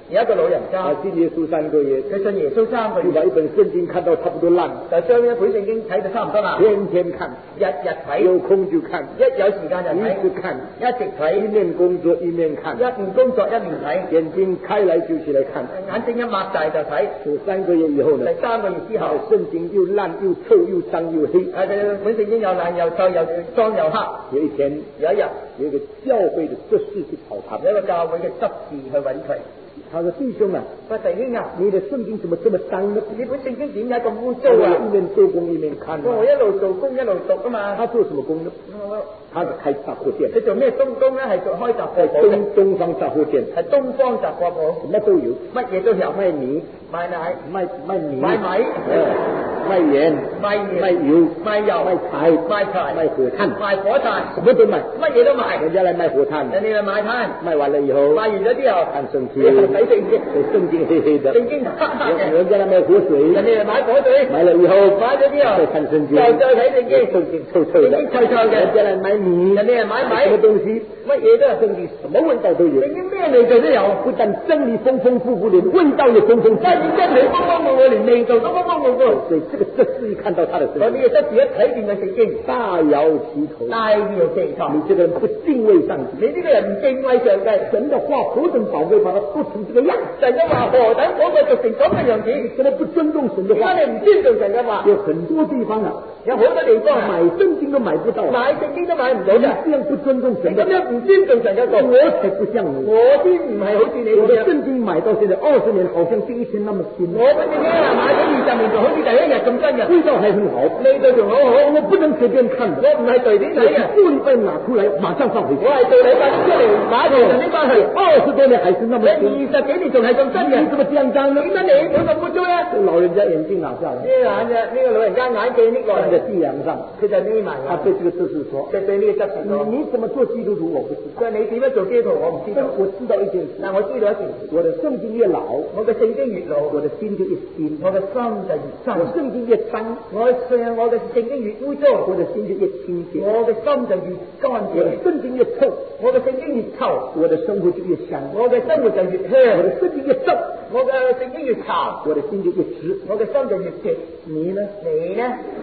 有一個老人家， 信耶穌3個月， 佢信耶穌3個月， 就把一本聖經看到差不多爛， 就將一本聖經睇到差唔多爛， 天天看， 日日睇， 有空就看， 一有時間就睇， 一直看， 一直睇， 一面工作一面看， 一面工作一面睇， 眼睛開來就起來看， 眼睛一擘大就睇。 3個月以後呢？ 第3個月之後， 聖經又爛又臭又髒又黑。 本聖經又爛又臭又髒又黑。 有一天， 有一日， 有一個教會的執事去找他， 有一個教會嘅執事去揾佢。 他說：弟兄啊， 弟兄啊， 你的聖經怎麼這麼髒呢？ 你本聖經點解咁污糟啊？ 一面做工一面看。 我一路做工一路讀啊嘛。 他做什麼工呢？他是開雜貨店。 佢做咩工咧？係做開雜貨鋪嘅。 東方雜貨店。係東方雜貨鋪。 乜都有， 乜嘢都有。 賣米、 賣奶、 賣米、 賣米、 賣鹽、賣油、 賣油、賣柴、 賣火炭、 賣火炭， 什麼都賣， 乜嘢都賣。 人家來賣火炭， 人哋嚟賣炭， 賣完了以後， 賣完咗之後， 看聖經， 睇聖經， 聖經黑黑的， 聖經黑黑嘅。 人家來賣火水， 人哋嚟買火水， 買了以後， 買咗之後， 再看聖經， 再睇聖經， 聖經臭臭的， 聖經臭臭嘅。 人家來買米， 人哋嚟買米， 什麼東西， 乜嘢都係聖經， 什麼味道都有， 聖經咩味道都有， 不但真理豐豐富富，連味道也豐豐富富， 真理豐豐富富，連味道都豐豐富富。 所以這個執事一看到他的聖經， 我呢個執事一睇見嘅聖經， 大搖其頭， 大搖其頭。 你這個人不敬畏上帝， 你呢個人唔敬畏上帝， 神的話何等寶貴，把它做成這個樣， 神嘅話何等寶貴，做成咁嘅樣子， 你真係不尊重神的話， 點解你唔尊重神嘅話？ 有很多地方啊， 有好多地方買聖經都買不到， 買聖經都買唔到嘅。 這樣不尊重神的， 咁樣唔尊重神嘅道， 我才不像你， 我先唔係好似你咁樣。 我的聖經買到現在20年，好像第一天那麼新。 我本聖經買咗20年，就好似第一日咁新嘅， 味道還很好， 味道仲好好。 我不能隨便看， 我唔係隨便睇嘅， 做禮拜拿出來，馬上放回去。 我係做禮拜出嚟馬上就拎翻去。 20多年還是那麼新 ，20幾年仲係咁新嘅， 你怎麼這樣幹呢？ 點解你冇咁污糟咧？ 老人家眼鏡拿下來， 呢個老人家眼鏡拎落嚟在地梁上， 佢就匿埋啦。 他對這個執事說： 佢對呢個執事講： 你怎麼做基督徒我不知道。 佢話你點樣做基督徒我唔知道。 我知道一件事， 但我知道一件事， 我的聖經越老， 我嘅聖經越老， 我的心就越新， 我嘅心就越深。 我聖經越髒， 我嘅聖經越污糟， 我的心就越清潔。 我嘅心就越乾淨。 我的聖經越臭， 我嘅聖經越臭， 我的生活就越香。 我嘅生活就越香。 我的聖經越正， 我嘅聖經越潮， 我的心就越直， 我嘅心就越直。 你呢？ 你呢？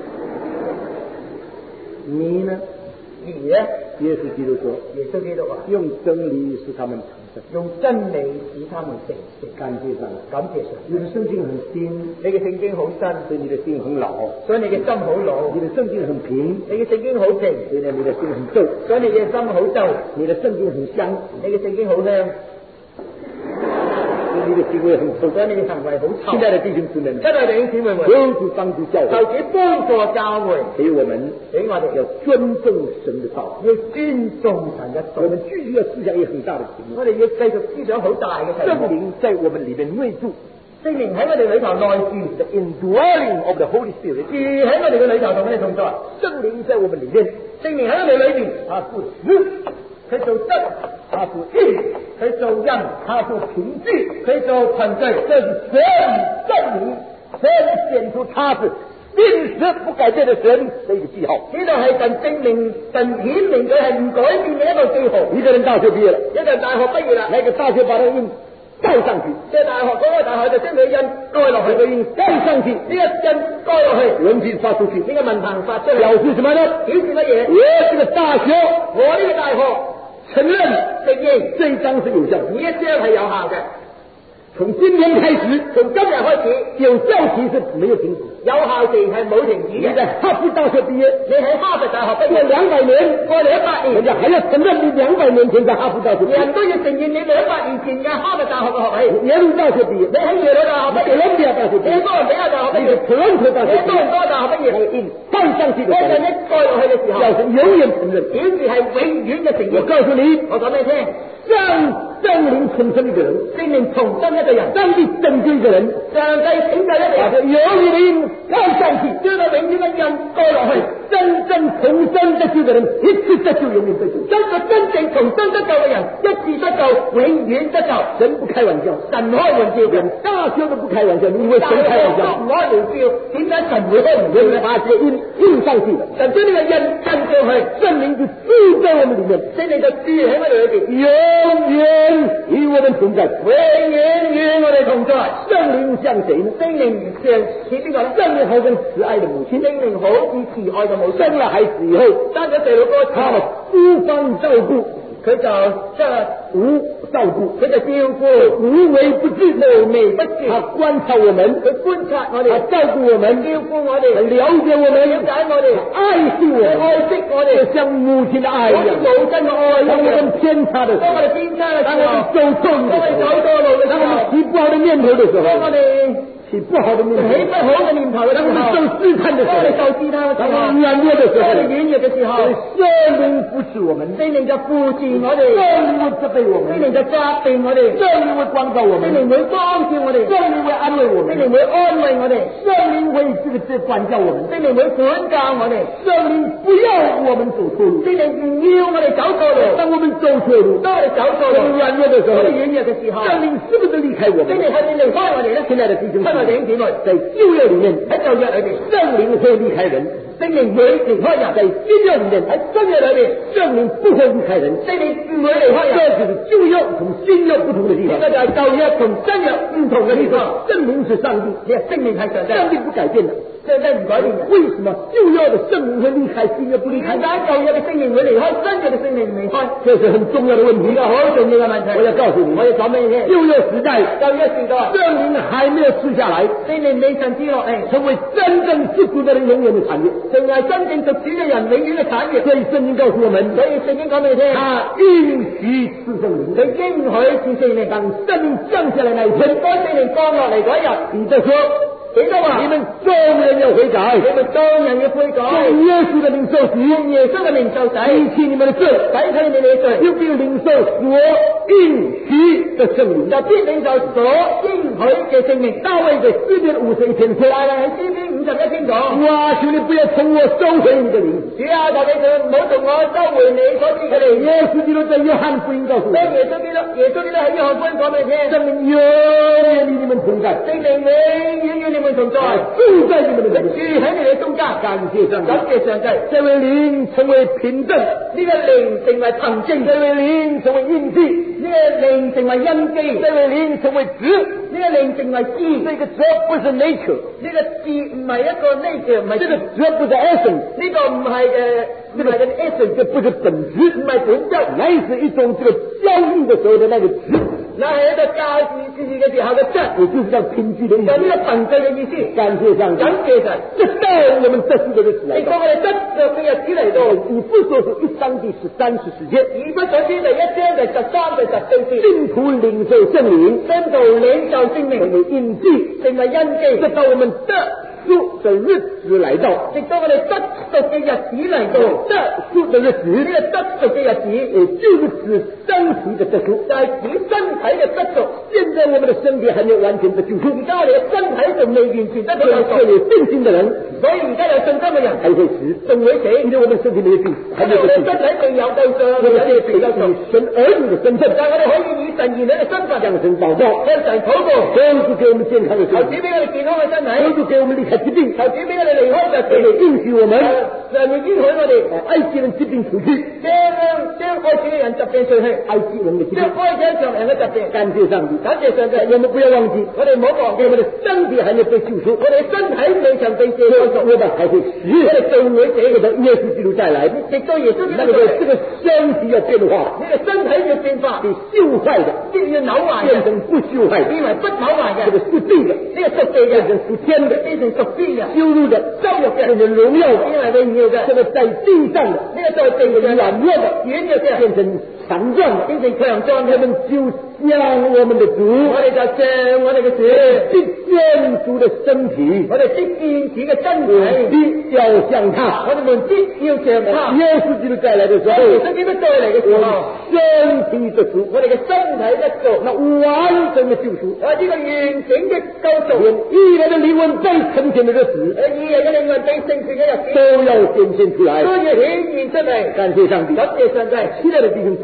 你呢？ 你呢？ 耶穌基督說： 耶穌基督話， 用真理使他們成聖， 用真理使他們成聖。 感謝上帝， 感謝上帝。 你的聖經很新， 你嘅聖經好新， 所以你的心很老； 所以你嘅心好老。 你的聖經很平， 你嘅聖經好平， 所以呢你的心很皺； 所以你嘅心好皺。 你的聖經很香， 你嘅聖經好香。 你的行為很臭， 所以你嘅行為好臭。 親愛的弟兄姊妹， 親愛的弟兄姊妹們， 求主幫助教會， 求主幫助教會， 給我們要尊重神的道， 要尊重神嘅道。 我們繼續要思想一個很大的題目， 我哋要繼續思想好大嘅題目。 聖靈在我們裏面內住， 聖靈喺我哋裏頭內住 the indwelling of the Holy Spirit 住喺我哋嘅裏頭同我哋同在。 聖靈在我們裏面， 聖靈喺我哋裏邊， 他是佢做德， 他是義， 佢做仁， 他做憑據， 佢做憑據， 這是全證明，全顯出他是定時不改變的神的一個記號。 呢度係神證明、神顯明佢係唔改變嘅一個記號。 一個人大學畢業了， 一個大學畢業啦， 那個大學把他印蓋上去， 即係大學嗰個大學就將佢印蓋落去， 個印蓋上去， 呢個印蓋落去， 文憑發出去， 呢個文憑發出嚟， 表示什麼呢？ 表示乜嘢？ 我這個大學， 我呢個大學承認承認這一張是有效的， 呢一張係有效嘅。 從今天開始， 從今日開始， 有效期是沒有停止， 有效期係冇停止嘅。 你在哈佛大學畢業， 你喺哈佛大學畢業 200年， 過嚟100年， 人家還要承認你200年前在哈佛大學畢業， 人都要承認你200年前嘅哈佛大學嘅學位。 耶魯大學畢業， 你喺耶魯大學畢業， 哥倫比亞大學畢業， 你喺哥倫比亞大學畢業， 你喺多倫多大學畢業， 你喺多倫多大學畢業， 蓋上去的時候， 一蓋落去嘅時候， 表示永遠承認， 表示係永遠嘅承認。 我告訴你， 我講俾你聽， 讓聖靈重生一個人， 聖靈重生一個人， 上帝拯救一個人， 上帝拯救一個人， 把這永遠的印蓋上去， 將個永遠嘅印蓋落去， 真正重生得救的人，一次得救，永遠得救。 將個真正令重生得救嘅人一次得救，永遠得救。 神不開玩笑， 神開玩笑嘅， 連大學都不開玩笑，你以為神開玩笑？ 唔開玩笑，點解神會開玩笑咧？ 把這個印上去了， 神將呢個印上去， 聖靈就住在我們裡面， 聖靈就住喺我哋裏邊， 永遠與我們同在， 永遠與我哋同在。 聖靈像誰呢？ 聖靈像似邊個咧？ 聖靈好像慈愛的母親， 聖靈好似慈愛嘅母親。 生了孩子以後， 生咗細佬哥， 他們孤芳照顧， 佢就即係無照顧， 佢就照顧， 無微不至， 無微不至。 他觀察我們， 佢觀察我哋， 他照顧我們， 照顧我哋， 了解我們， 了解我哋， 愛惜我們， 愛惜我哋， 就像母親的愛一樣。 母親嘅愛一樣。 當我們偏差的時候， 當我哋偏差嘅時候， 當我們走錯路的時候， 當我哋走錯路嘅時候， 當我們起不好的念頭的時候， 當我哋起不好的念頭， 起不好嘅念頭嘅時候， 當我們受試探的時候， 當我哋受試探嘅時候， 當我們軟弱的時候， 當我哋軟弱嘅時候， 聖靈扶持我們， 聖靈就扶持我哋， 聖靈會責備我們， 聖靈就責備我哋， 聖靈會光照我們， 聖靈會光照我哋， 聖靈會安慰我們， 聖靈會安慰我哋， 聖靈會這管教我們， 聖靈會管教我哋， 聖靈不要我們走錯路， 聖靈唔要我哋走錯路。 當我們走錯路， 當我哋走錯路， 我們軟弱的時候， 我哋軟弱嘅時候， 聖靈是不是離開我們？ 聖靈係咪離開我哋咧？ 親愛的弟兄親愛的弟兄姊妹， 在舊約裡面， 喺舊約裏邊， 聖靈會離開人， 聖靈會離開人； 在新約裡面，喺新約裏邊，聖靈不會離開人， 聖靈唔會離開人。 這就是舊約同新約不同的地方。 呢個就係舊約同新約唔同嘅地方。 聖靈是上帝， 聖靈係上帝， 上帝不改變的， 上帝唔改變嘅。 為什麼舊約的聖靈會離開，新約不離開？ 點解舊約嘅聖靈會離開，新約嘅聖靈唔離開？ 這是很重要的問題， 呢個好重要嘅問題。 我要告訴你， 我要講俾你聽。 舊約時代， 舊約時代， 聖靈還沒有賜下來， 聖靈未曾賜落嚟， 成為真正屬主的人永遠的產業， 成為真正屬主嘅人永遠嘅產業。 所以聖經告訴我們， 所以聖經講俾你聽， 他應許賜聖靈， 佢應許賜聖靈。 當聖靈降下來那一天， 當聖靈降落嚟嗰一日， 彼得說： 彼得話： 你們眾人要悔改， 你們眾人要悔改， 奉耶穌的名受洗， 用耶穌嘅名受洗， 洗去你們的罪， 洗去你哋嘅罪， 又必領受所應許的聖靈， 就必領受所應許嘅聖靈。 大衛在詩篇51篇說： 大衛喺詩篇51篇講： 哇，求你不要從我收回你的靈， 主啊，求你唔好從我收回你所賜嘅靈。 耶穌基督在約翰福音告訴我們， 耶穌基督喺約翰福音講俾你聽， 聖靈永遠與你們同在， 聖靈永遠與你們同在， 住在你們的中間， 住喺你哋中間。 感謝上帝， 感謝上帝， 這位靈成為憑證， 呢個靈成為憑證， 這位靈成為印記， 呢個靈成為印記， 這位靈成為質， 呢個靈成為質。 這個質不是 nature， 呢個質唔係一個 nature，唔係這個質不是 essence， 呢個唔係呢個係 essence， 這不是本質， 唔係本質， 乃是一種這個交易的時候的那個質， 那係一個交易嘅時候嘅質， 也就是叫憑據的意思。 就呢個憑據嘅意思。 感謝上帝， 感謝神， 直到我們得贖的日子來到， 直到我哋得贖嘅日子嚟到。 以弗所書1章第13、14節， 以弗所書第1章第13、第14節， 信徒領受聖靈， 信徒領受聖靈， 成為印記， 成為印記， 直到我們得贖的日子來到， 直到我哋得贖嘅日子嚟到。 得贖的日子， 呢個得贖嘅日子， 就是指身體的得贖， 就係指身體嘅得贖。 現在我們的身體還沒有完全的救贖， 而家我哋嘅身體仲未完全得到救贖， 有信心的人， 所以而家有信心嘅人還會死， 仲會死， 因為我們身體沒有病，還沒有我哋得贖。 身體未有救贖， 我們可以以神兒女的身份， 但係我哋可以以神兒女嘅身份向神禱告， 向神禱告， 求主給我們健康的身體， 求主俾我哋健康嘅身體， 求主給我們離開疾病， 求主俾我哋離開疾病， 應許我們， 上面應許我哋愛世人疾病除去， 將愛主嘅人疾病除去， 愛世人的疾病， 將愛者上人嘅疾病。 感謝上帝， 感謝上帝， 我們不要忘記， 我哋唔好忘記我們的身體還沒被救贖， 我哋身體未曾被赦免， 我們還會死， 我哋仲會死， 直到耶穌基督再來， 直到耶穌基督那個這個身體要變化， 呢個身體要變化， 比朽壞的即係要扭壞嘅， 變成不朽壞的， 變為不扭壞嘅， 這個屬地的呢個屬地嘅， 變成屬天的， 變成屬天嘅， 羞辱的羞辱嘅， 變成榮耀的， 變為榮耀嘅， 這個在地上的呢個在地嘅軟弱的軟弱嘅， 變成強壯的， 變成強壯嘅， 我們就像我們的主， 我哋就像我哋嘅主， 必見主的身體， 我哋必見主嘅身體， 必要像他， 我哋們必要像他。 耶穌基督再來的時候， 耶穌基督再嚟嘅時候， 身體得贖， 我哋嘅身體得贖， 那完整的救贖， 我呢個完整嘅救贖， 連義人的靈魂被成全的日子， 義人嘅靈魂被成全嘅日子， 都要顯現出來， 都要顯現出嚟。 感謝上帝， 感謝上帝， 親愛的弟兄姊妹。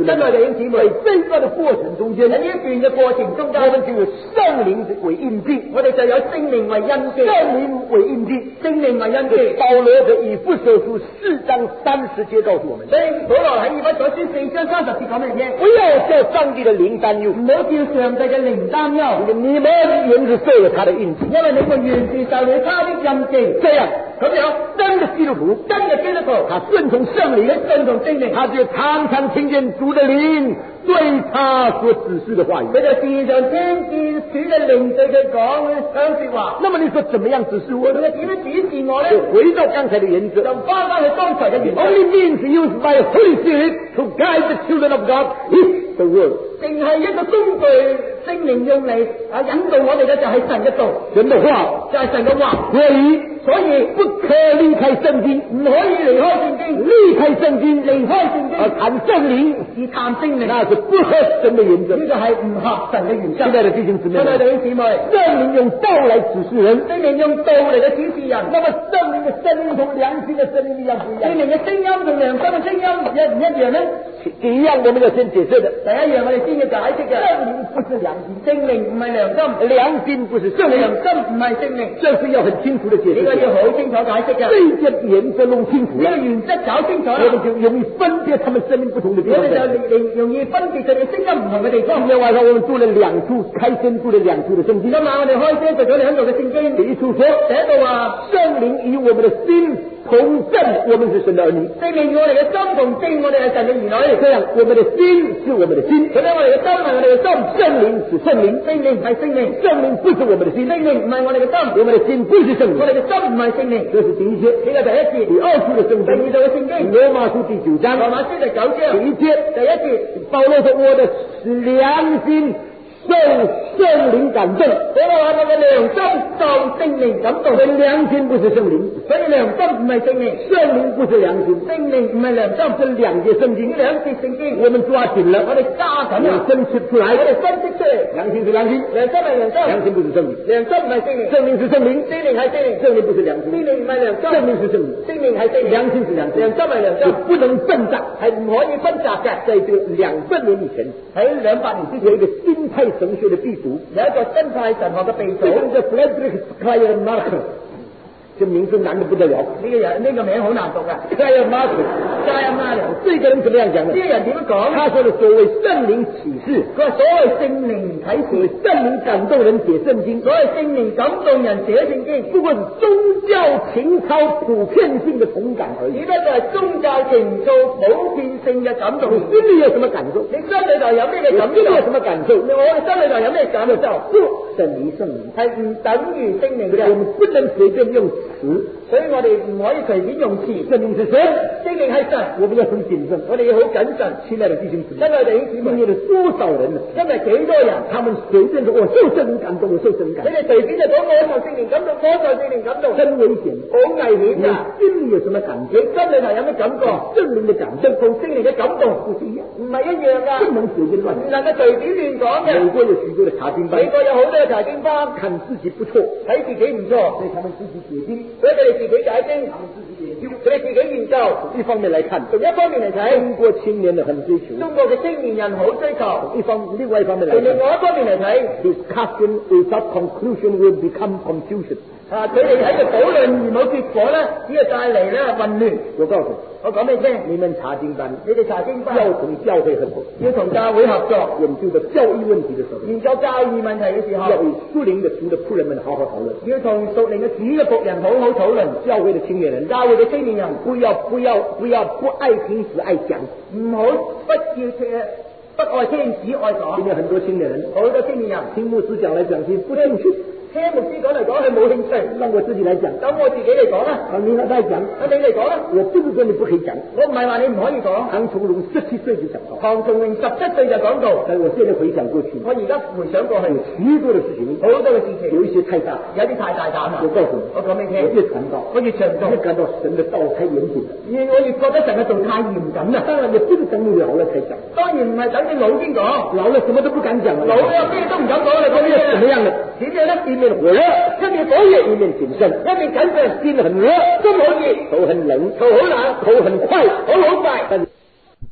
亲爱的弟兄姊妹，在这一段的过程中间， 喺呢一段嘅過程中間， 我們就有聖靈為印記， 我哋就有聖靈為印記， 聖靈為印記， 聖靈為印記。 保羅在以弗所書4章30節告訴我們， 所以保羅喺以弗所書4章30節講俾你聽， 不要叫上帝的靈擔憂， 唔好叫上帝嘅靈擔憂， 你們原是受了他的印記， 因為你們原是受了他的印記。 這樣咁樣， 真的基督徒， 真嘅基督徒， 他順從聖靈， 順從聖靈， 他就常常聽見主的靈對他所指示的話語， 佢就時常聽見主嘅靈對佢講說話。 那麼你說怎麼樣指示我呢？ 點樣指示我呢？ 回到剛才的原則， 就翻返去剛才嘅原則。 Only means used by Holy Spirit to guide the children of God is the word。 淨係一個工具，聖靈用嚟引導我哋嘅就係神嘅道， 神的話就係神嘅話。 所以不可離開聖經， 唔可以離開聖經， 離開聖經， 離開聖經而談聖靈， 而談聖靈， 那是不合神的原則。 呢個係唔合神嘅原則。 親愛的弟兄姊妹， 親愛的弟兄姊妹， 聖靈用道來指示人， 聖靈用道嚟嘅指示人。 那麼聖靈嘅聲音同良心嘅聲音一樣不一樣？ 聖靈嘅聲音同良心嘅聲音一唔一樣呢？ 第一樣我們要先解釋的， 第一樣我哋先要解釋嘅， 聖靈不是良心， 聖靈唔係良心， 良心不是聖靈， 良心唔係聖靈， 這是要很清楚的解釋。 呢個要好清楚解釋嘅。 這一件原則弄清楚了， 呢個原則搞清楚啦， 我們就容易分別他們聲音不同的地方。 我哋就容易分別佢哋聲音唔同嘅地方。 今天晚上我們讀了兩處，開先讀了兩處的聖經。 今晚我哋開先讀咗兩處嘅聖經。 第一處說， 第一度話聖靈與我們的心同證，我們是神的兒女。 聖靈與我哋嘅心同證，我哋係神嘅兒女。 這樣，我們的心是我們的心， 咁樣我哋嘅心係我哋嘅心， 聖靈是聖靈， 聖靈係聖靈， 聖靈不是我們的心， 聖靈唔係我哋嘅心， 我們的心不是聖靈， 我哋嘅心唔係聖靈。 這是第一節， 呢個第一節。 第二處的聖經， 第二度嘅聖經， 羅馬書第9章， 羅馬書第9章， 第一節， 第一節， 保羅說我的良心受聖靈感動， 我話我嘅良心受聖靈感動， 良心不是聖靈， 所以良心唔係聖靈， 聖靈不是良心， 聖靈唔係良心， 這兩節聖經， 兩節聖經， 我們抓緊了， 我哋加緊啦， 分析出來， 我哋分析出嚟， 良心是良心， 良心係良心， 良心不是聖靈， 良心唔係聖靈， 聖靈是聖靈， 聖靈係聖靈， 聖靈不是良心， 聖靈唔係良心， 聖靈是聖靈， 聖靈係聖靈， 良心是良心， 良心係良心， 不能分雜， 係唔可以分雜嘅。 在這200年以前， 喺200年之前， 有一個新派神學的鼻祖， 有一個新派神學嘅鼻祖， 叫 Frederick Schleiermacher，這名字難得不得了。 呢個人呢個名好難讀噶 Schleiermacher，這個人怎麼樣講呢？ 呢個人點樣講？ 他說的所謂聖靈啟示， 佢話所謂聖靈啟示， 聖靈感動人寫聖經， 所謂聖靈感動人寫聖經， 不過是宗教情操普遍性的同感而已。 只不過係宗教情操普遍性嘅感動。 你心裏有什麼感受？ 你心裏頭有咩嘅感受？ 有什麼感受？ 我哋心裏頭有咩感受？ 等於聖靈， 係唔等於聖靈嘅。 我們不能隨便用詞， 所以我哋唔可以隨便用詞。 聖靈是神， 聖靈係神， 我們要很謹慎， 我哋要好謹慎。 親愛的弟兄姊妹， 親愛的弟兄姊妹， 今日的多少人呢？ 今日幾多人？ 他們隨便說我受聖靈感動，我受聖靈感動。 你哋隨便就講我受聖靈感動，我受聖靈感動， 真危險， 好危險㗎！ 心裏有什麼感覺？ 心裏頭有咩感覺？ 聖靈的感動同聖靈嘅感動唔係一樣㗎， 不能隨便亂講， 唔能夠隨便亂講嘅。 美國有許多的查經班， 美國有好多嘅查經班， 看自己不錯， 睇自己唔錯， 所以他們自己解經， 所以佢哋自己解經，佢哋自己研究。 一方面來看， 從一方面嚟睇， 中國青年的很追求， 中國嘅青年人好追求。 另外一方面來看， 從另外一方面嚟睇 ，discussion without conclusion will become confusion。 佢哋喺度討論而冇結果咧，只係帶嚟咧混亂。 我告訴你， 我講俾你聽， 你們查經班， 你哋查經班要同教會合作， 要同教會合作， 研究的教義問題的時候， 研究教義問題嘅時候， 要與屬靈的主的僕人們好好討論， 要同屬靈嘅主嘅僕人好好討論。 教會的青年人， 教會嘅青年人， 不愛聽只愛講， 唔好不愛聽只愛講。 今天很多青年人， 好多青年人聽牧師講來講去不興趣。 聽牧師講嚟講去冇興趣， 讓我自己來講。 等我自己嚟講啦。 你來講， 你嚟講啦。 我不是說你不可以講， 我唔係話你唔可以講。 唐從容17歲就講到， 唐從容17歲就講到。 但我現在回想過去， 我而家回想過去， 許多的事情， 好多嘅事情， 有一些太大， 有啲太大膽啦。 我告訴你， 我講俾你聽， 我越傳道， 我越長道， 越感到神的道太嚴謹了。 我越覺得神嘅道太嚴謹啦。 當然，你不是等你老了才講， 當然唔係等你老先講， 老了什麼都不敢講了， 老咗咩都唔敢講，你講咩？ 怎麼樣呢？ 點樣咧？ 一面火熱， 一面火熱， 一面謹慎， 一面謹慎， 心很熱， 心好熱， 頭很冷， 頭好冷， 口很快， 口好快。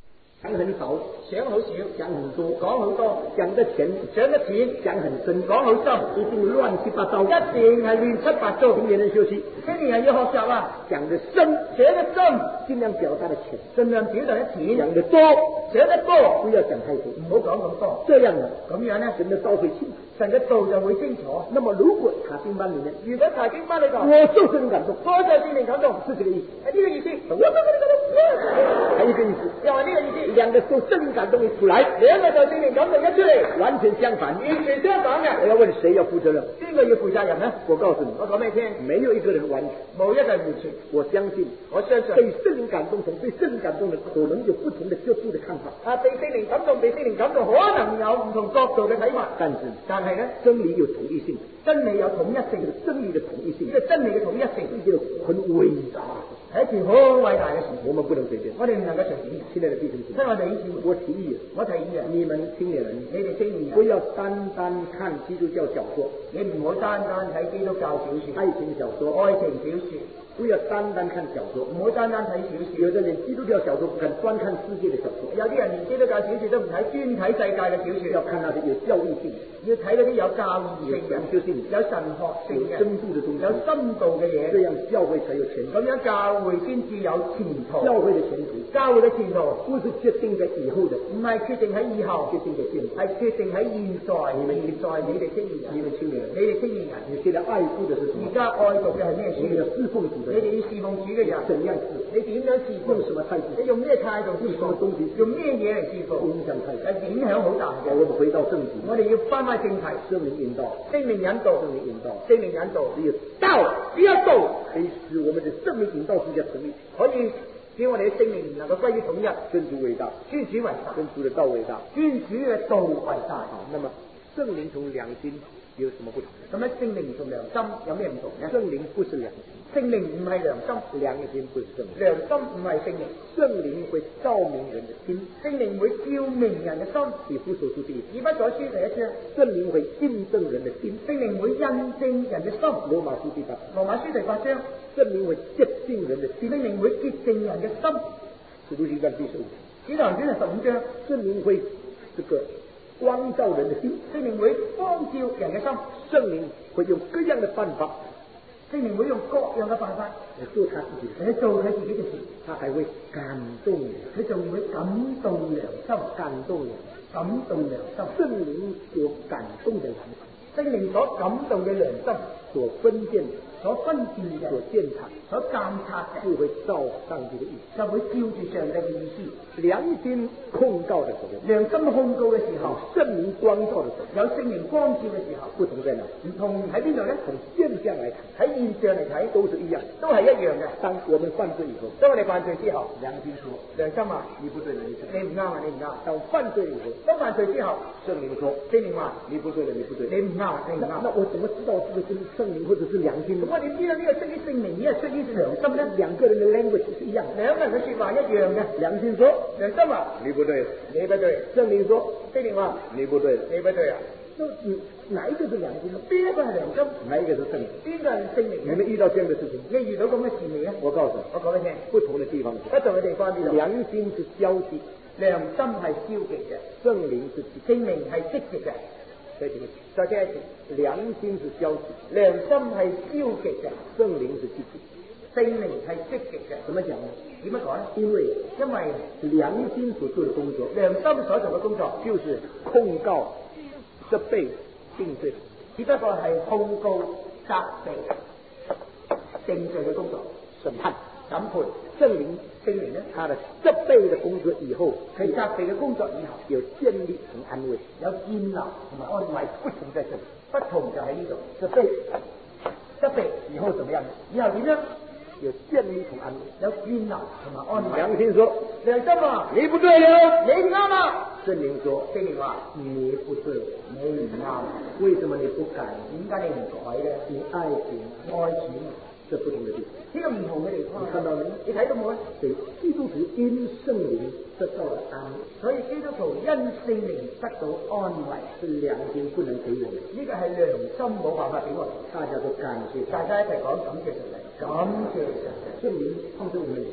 讲很少， 想好少， 讲很多， 講好多， 讲得浅， 想得淺， 讲很深， 講好深， 一定乱七八糟， 一定係亂七八糟。 青年人休息， 青年人要學習啊， 讲得深， 寫得深， 尽量表达的浅， 盡量表達得淺， 讲得多， 寫得多， 不要讲太多， 唔好講咁多。 这样呢， 咁樣咧， 神的道会清楚。 神嘅道就會清楚。 那么如果查经班里面， 如果查經班裏頭， 我受圣灵感动， 多受聖靈感動， 是这个意思。 係呢個意思。 还有一个意思， 又係呢個意思。 两个受圣灵感动一出来， 兩個就聖靈感動一出嚟， 完全相反， 完全相反嘅。 我要问谁要负责任？ 邊個要負責任呢？ 我告诉你， 我講俾你聽， 没有一个人完全。 冇一個係完全。 我相信， 我相信被圣灵感动从被圣灵感动的可能有不同的角度的看法。 被聖靈感動，被聖靈感動，可能有唔同角度嘅睇法。但係咧， 真理有统一性， 真理有統一性， 真理的统一性， 呢個真理嘅統一性， 是一個很偉大， 係一件好偉大嘅事。 我們不能隨便， 我哋唔能夠隨便。 親愛的弟兄姊妹， 親愛的弟兄姊妹， 我提議，你們青年人， 你哋青年人， 不要單單看基督教小說， 你唔好單單睇基督教小說， 愛情小說，不要單單看小說， 唔好單單睇小說。 有的連基督教小說不看，專看世界的小說。 有啲人連基督教小說都唔睇，專睇世界嘅小說。 要看那些有教育性， 要睇嗰啲有教義性嘅，有神學性嘅， 有深度嘅東西， 有深度嘅嘢。 這樣教會才有前途。 咁樣教會先至有前途。 教會嘅前途， 教會嘅前途不是決定在以後的， 唔係決定喺以後， 決定在現在， 係決定喺現在。你哋青年人， 你們青年人， 你哋青年人， 你現在愛護的是什麼？ 而家愛讀嘅係咩書？ 你要侍奉主的， 你哋要侍奉主嘅人， 怎樣侍？ 你點樣侍奉？ 用什麼態度？ 你用咩態度侍奉？用咩嘢嚟侍奉？ 影響太大， 影響好大嘅。 我們回到正題， 我哋要翻返正題， 聖靈引導， 聖靈引導， 聖靈引導， 聖靈引導， 只有道可以使我們的聖靈引導之間成立， 可以使我哋嘅聖靈能夠歸於統一。 尊主為大， 尊主為大， 尊主的道為大， 尊主嘅道為大。 那麼聖靈同良心有什麼不同？ 咁樣聖靈同良心有咩唔同呢？ 聖靈不是良心， 聖靈唔係良心， 良心不是聖靈， 良心唔係聖靈。 聖靈會照明人的心， 聖靈會照明人嘅心。 以弗所書第一， 以弗所書第一章， 聖靈會印證人的心， 聖靈會印證人嘅心。 羅馬書第八， 羅馬書第八章， 聖靈會潔淨人的心， 聖靈會潔淨人嘅心。 使徒行傳第15， 使徒行傳係15章， 聖靈會這個光照人的心， 聖靈會光照人嘅心， 聖靈會用各樣的辦法， 聖靈會用各樣嘅辦法嚟做他自己的事， 嚟做佢自己嘅事， 他還會感動人， 佢仲會感動良心， 感動人， 感動良心。 聖靈所感動的良心， 聖靈所感動嘅良心， 所分辨、 所分辨嘅、 所監察、 所監察嘅， 就會照上帝的意思， 就會照住上帝嘅意思。 良心控告的時候， 良心控告嘅時候， 聖靈光照的時候， 有聖靈光照嘅時候， 不同在哪？ 唔同喺邊度咧？ 從現象來看， 喺現象嚟睇都是一樣， 都係一樣嘅。 當我們犯罪以後， 當我哋犯罪之後， 良心說： 良心啊， 你不對，你不對， 你唔啱啊，你唔啱。 當犯罪以後， 當犯罪之後， 聖靈說： 聖靈話你不對了，你不對， 你唔啱，你唔啱。 那我怎麼知道這個是聖靈或者是良心呢？ 我點知道呢個出於聖靈，呢個出於良心咧？ 兩個人的 language 是一樣的， 兩個人嘅説話一樣嘅。 良心說： 良心啊， 你不對， 你不對。 聖靈說： 聖靈話你不對， 你不對啊。 那哪一個是良心呢？ 邊一個係良心？ 哪一個是聖靈？ 邊個係聖靈？ 你們遇到這樣的事情， 你遇到咁嘅事未咧？ 我告訴你， 我講俾你聽， 不同的地方， 不同嘅地方邊度？ 良心是消極， 良心係消極嘅， 聖靈是積極， 聖靈係積極嘅。 再聽一次， 再聽一次， 良心是消極， 良心係消極嘅， 聖靈是積極。 聖靈係積極嘅。 怎麼講呢？ 點樣講咧？ 因為良心所做的工作， 良心所做嘅工作就是控告、責備、定罪， 只不過係控告、責備、定罪嘅工作， 審判、 審判。 聖靈呢，他的責備的工作以後， 係責備嘅工作以後， 有建立同安慰， 有建立同埋安慰， 不同在這裡， 不同就喺呢度。責備以後怎麼樣？以後點樣？ 有建立同安慰， 有建立同埋安慰。 良心說： 良心啊， 你不對了， 你唔啱啊。 聖靈說： 聖靈話你不對， 你唔啱。 為什麼你不改？ 點解你唔改咧？ 你愛錢， 愛錢， 這不同的地方。 呢個唔同嘅地方。 你看到沒？ 你睇到冇咧？ 對，基督徒因聖靈得到了安慰， 所以基督徒因聖靈得到安慰， 是良心不能給我們。 呢個係良心冇辦法俾我哋。 大家都感謝， 大家一齊講感謝上帝，感謝上帝。 聖靈放在我們裏，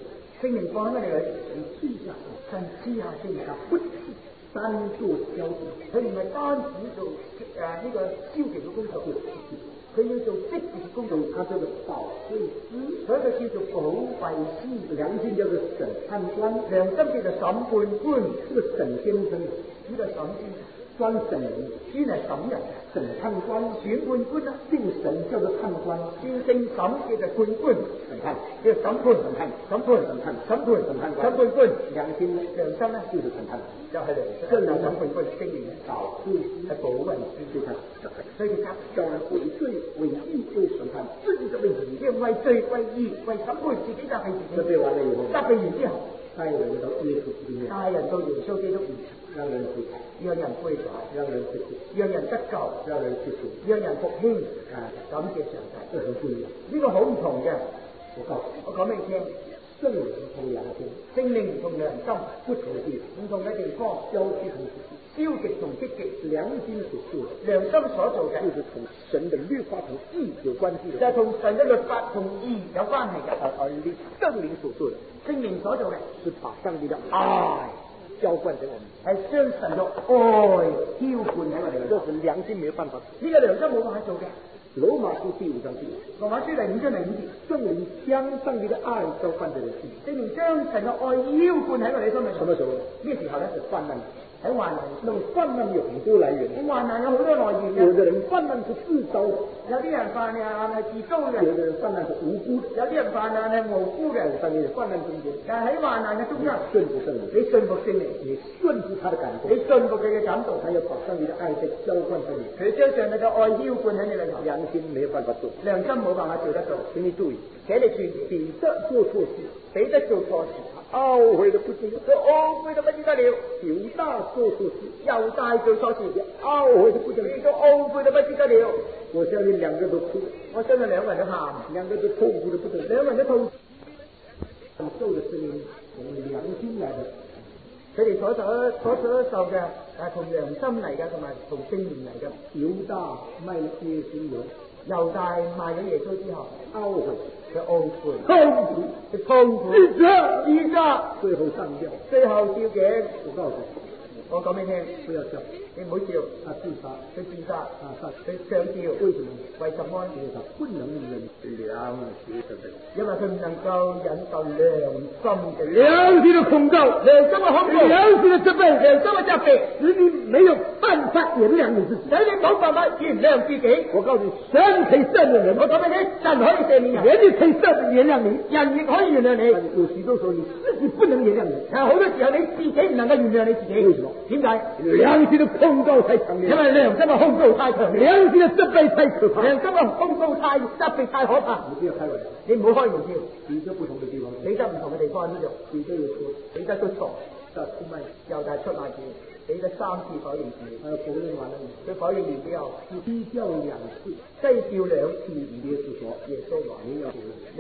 聖靈放喺我哋裏，神賜下聖靈，不是單做消極，佢唔係單止做呢個消極嘅工作，佢要做積極嘅工作，他叫做保惠師，所以佢叫做保惠師，良心叫做審判官，良心叫做審判官，呢個審先生，呢個審先生。專審人，專係審人，審判官、選判官啦，正審叫做判官，正審叫做判官，審判叫審判，審判官，良心咧就是審判，就係良心，審判官聖靈保護係保護人對他，所以他叫人為罪為義為審判，自己就為義，為罪為義為審判，自己就係自己。準備完了以後，答備完之後，帶人到耶穌基督，帶人到耶穌基督面前。讓人悔改，讓人悔改，讓人得救，讓人得救，讓人復興，讓人復興。感謝上帝，這很不一樣。呢個好唔同嘅。我講俾你聽，聖靈同良心，聖靈同良心不同嘅地方，唔同嘅地方，消極同消極同積極，良心所做，良心所做嘅，就是同神的律法同義有關係嘅，就係同神嘅律法同義有關係嘅。而你聖靈所做嘅，聖靈所做嘅，是把上帝的愛澆灌給我們，係將神嘅愛澆灌喺我哋，這是良心沒有辦法，呢個良心冇辦法做嘅。羅馬書第5章第羅馬書第5章第5節，聖靈將上帝嘅愛澆灌喺我哋，聖靈將神嘅愛澆灌喺我哋心裏。什麼時候？咩時候咧？就患難。喺患難，那麼患難有很多來源。患難有好多來源。有的人患難是自招，有啲人患難係自招嘅；有的人患難是無辜，有啲人患難係無辜嘅。但係患難中間，但係喺患難嘅中間，順服聖靈，你順服聖靈，你順服他的感動，你順服佢嘅感動，他要把上帝嘅愛在澆灌喺你，佢將上帝嘅愛澆灌喺你裏頭。良心沒有辦法做，良心冇辦法做得到。請你注意，請你注意，彼得做錯事，彼得做錯事。懊悔得不得了，佢懊悔得不得了。猶大做錯事，猶大做錯事，懊悔得不得了，佢懊悔得不得了。我相信兩個都哭，我相信兩個人都喊，兩個都痛苦得不得了，兩個人都痛。受嘅是從良心嚟嘅，佢哋所受嘅同良心嚟嘅，同埋同聖靈嚟嘅。猶大賣了耶穌油，猶大賣咗耶穌之後，懊悔。嘅懊悔，痛苦，自責，最後上吊，最後吊頸。我講俾你聽，不要笑，你唔好笑。自殺，佢自殺，佢上吊。為什麼？為什麼？因為他不能忍良心的罪，因為佢唔能夠忍受良心嘅良心的控告，良心嘅控告，良心嘅責備，良心嘅責備，使你沒有辦法原諒你自己，使你冇辦法原諒自己。我告訴你，神可以赦免人，我講俾你聽，神可以赦免人，人亦可以原諒你，人亦可以原諒你。有許多時候你自己不能原諒你，好多時候你自己唔能夠原諒你自己。為什麼？點解？良心的控告太強烈，因為良心嘅控告太強烈，良心嘅責備太可怕，良心嘅控告太責備太可怕。你不要開玩笑，你唔好開玩笑。彼得不同嘅地方，彼得唔同嘅地方喺邊度？彼得有錯，彼得都錯，但出賣又大出賣佢，彼得3次否認自己，否認完了，佢否認完之後，雞叫2次，雞叫2次，耶穌說，耶穌話你要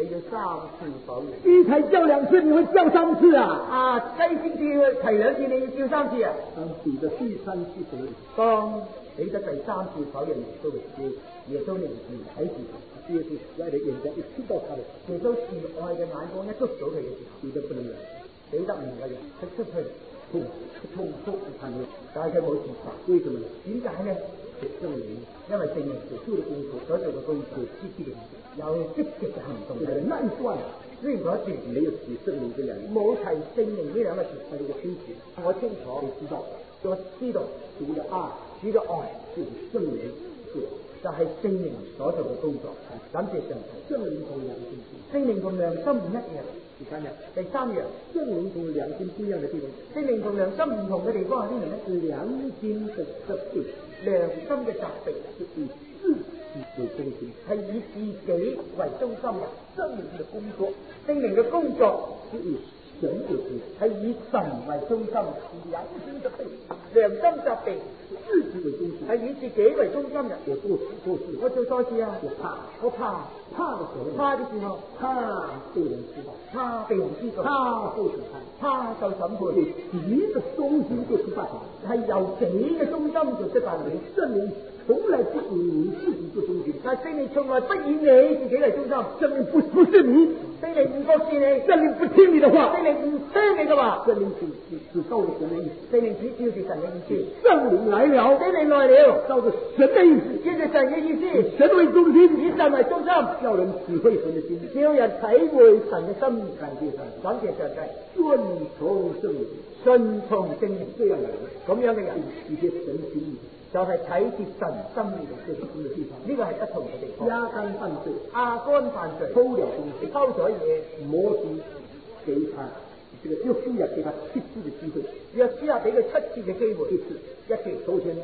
3次否認，雞才叫2次，你會叫3次啊？雞先至提2次，你要叫3次啊？當彼得第3次否認，當彼得第3次否認耶穌嘅時候，耶穌靈視睇住佢，耶穌慈愛的眼光一觸到他的，耶穌慈愛嘅眼光一捉到佢嘅時候，彼得不能忍，彼得唔能夠忍，佢出去痛哭噴血，但係佢冇自殺。為什麼？點解呢？聖靈，因為聖靈所做嘅工作，所做嘅工作積極嘅，有積極嘅行動。那一段雖然嗰一段沒有提聖靈這兩個，冇提聖靈呢兩個字，係你嘅清楚。我清楚，你知道，我知道主嘅愛，主嘅愛就是聖靈做，就係聖靈所做嘅工作。感謝上帝，聖靈同良心，聖靈同良心唔一樣。第三樣，聖靈同良心不一樣嘅地方，聖靈同良心唔同嘅地方係邊度呢？良心嘅責備，良心嘅責備是以自己為中心，係以自己為中心嘅。聖靈嘅工作，聖靈嘅工作是以神為中心，係以神為中心。良心責備，良心責備是自己為中心，係以自己為中心嘅。我做錯事啊！我怕的時候，怕被人知道，怕受審判，怕受審判。自己嘅中心就出發點，係由自己嘅中心就出發點。聖靈從來不以你自己做中心，但聖靈從來不以你自己為中心。聖靈不是你， 聖靈唔服侍你， 聖靈不聽你的話， 聖靈唔聽你嘅話， 聖靈只照着神的意思， 聖靈只照住神嘅意思。 聖靈來了， 聖靈來了， 照着神的意思， 照住神嘅意思， 以神為中心， 以神為中心， 叫人體會神的心， 叫人體會神嘅心。 感謝神， 感謝上帝， 順從聖靈， 順從聖靈， 這樣的人， 咁樣嘅人， 體貼神心意， 就係體貼神心意嘅這是不同的地方。 呢個係不同嘅地方。 亞干犯罪， 亞干犯罪， 偷了東西， 偷咗嘢， 摩西給他這個約書亞給他7次的機會， 約書亞俾佢7次嘅機會， 一次抽籤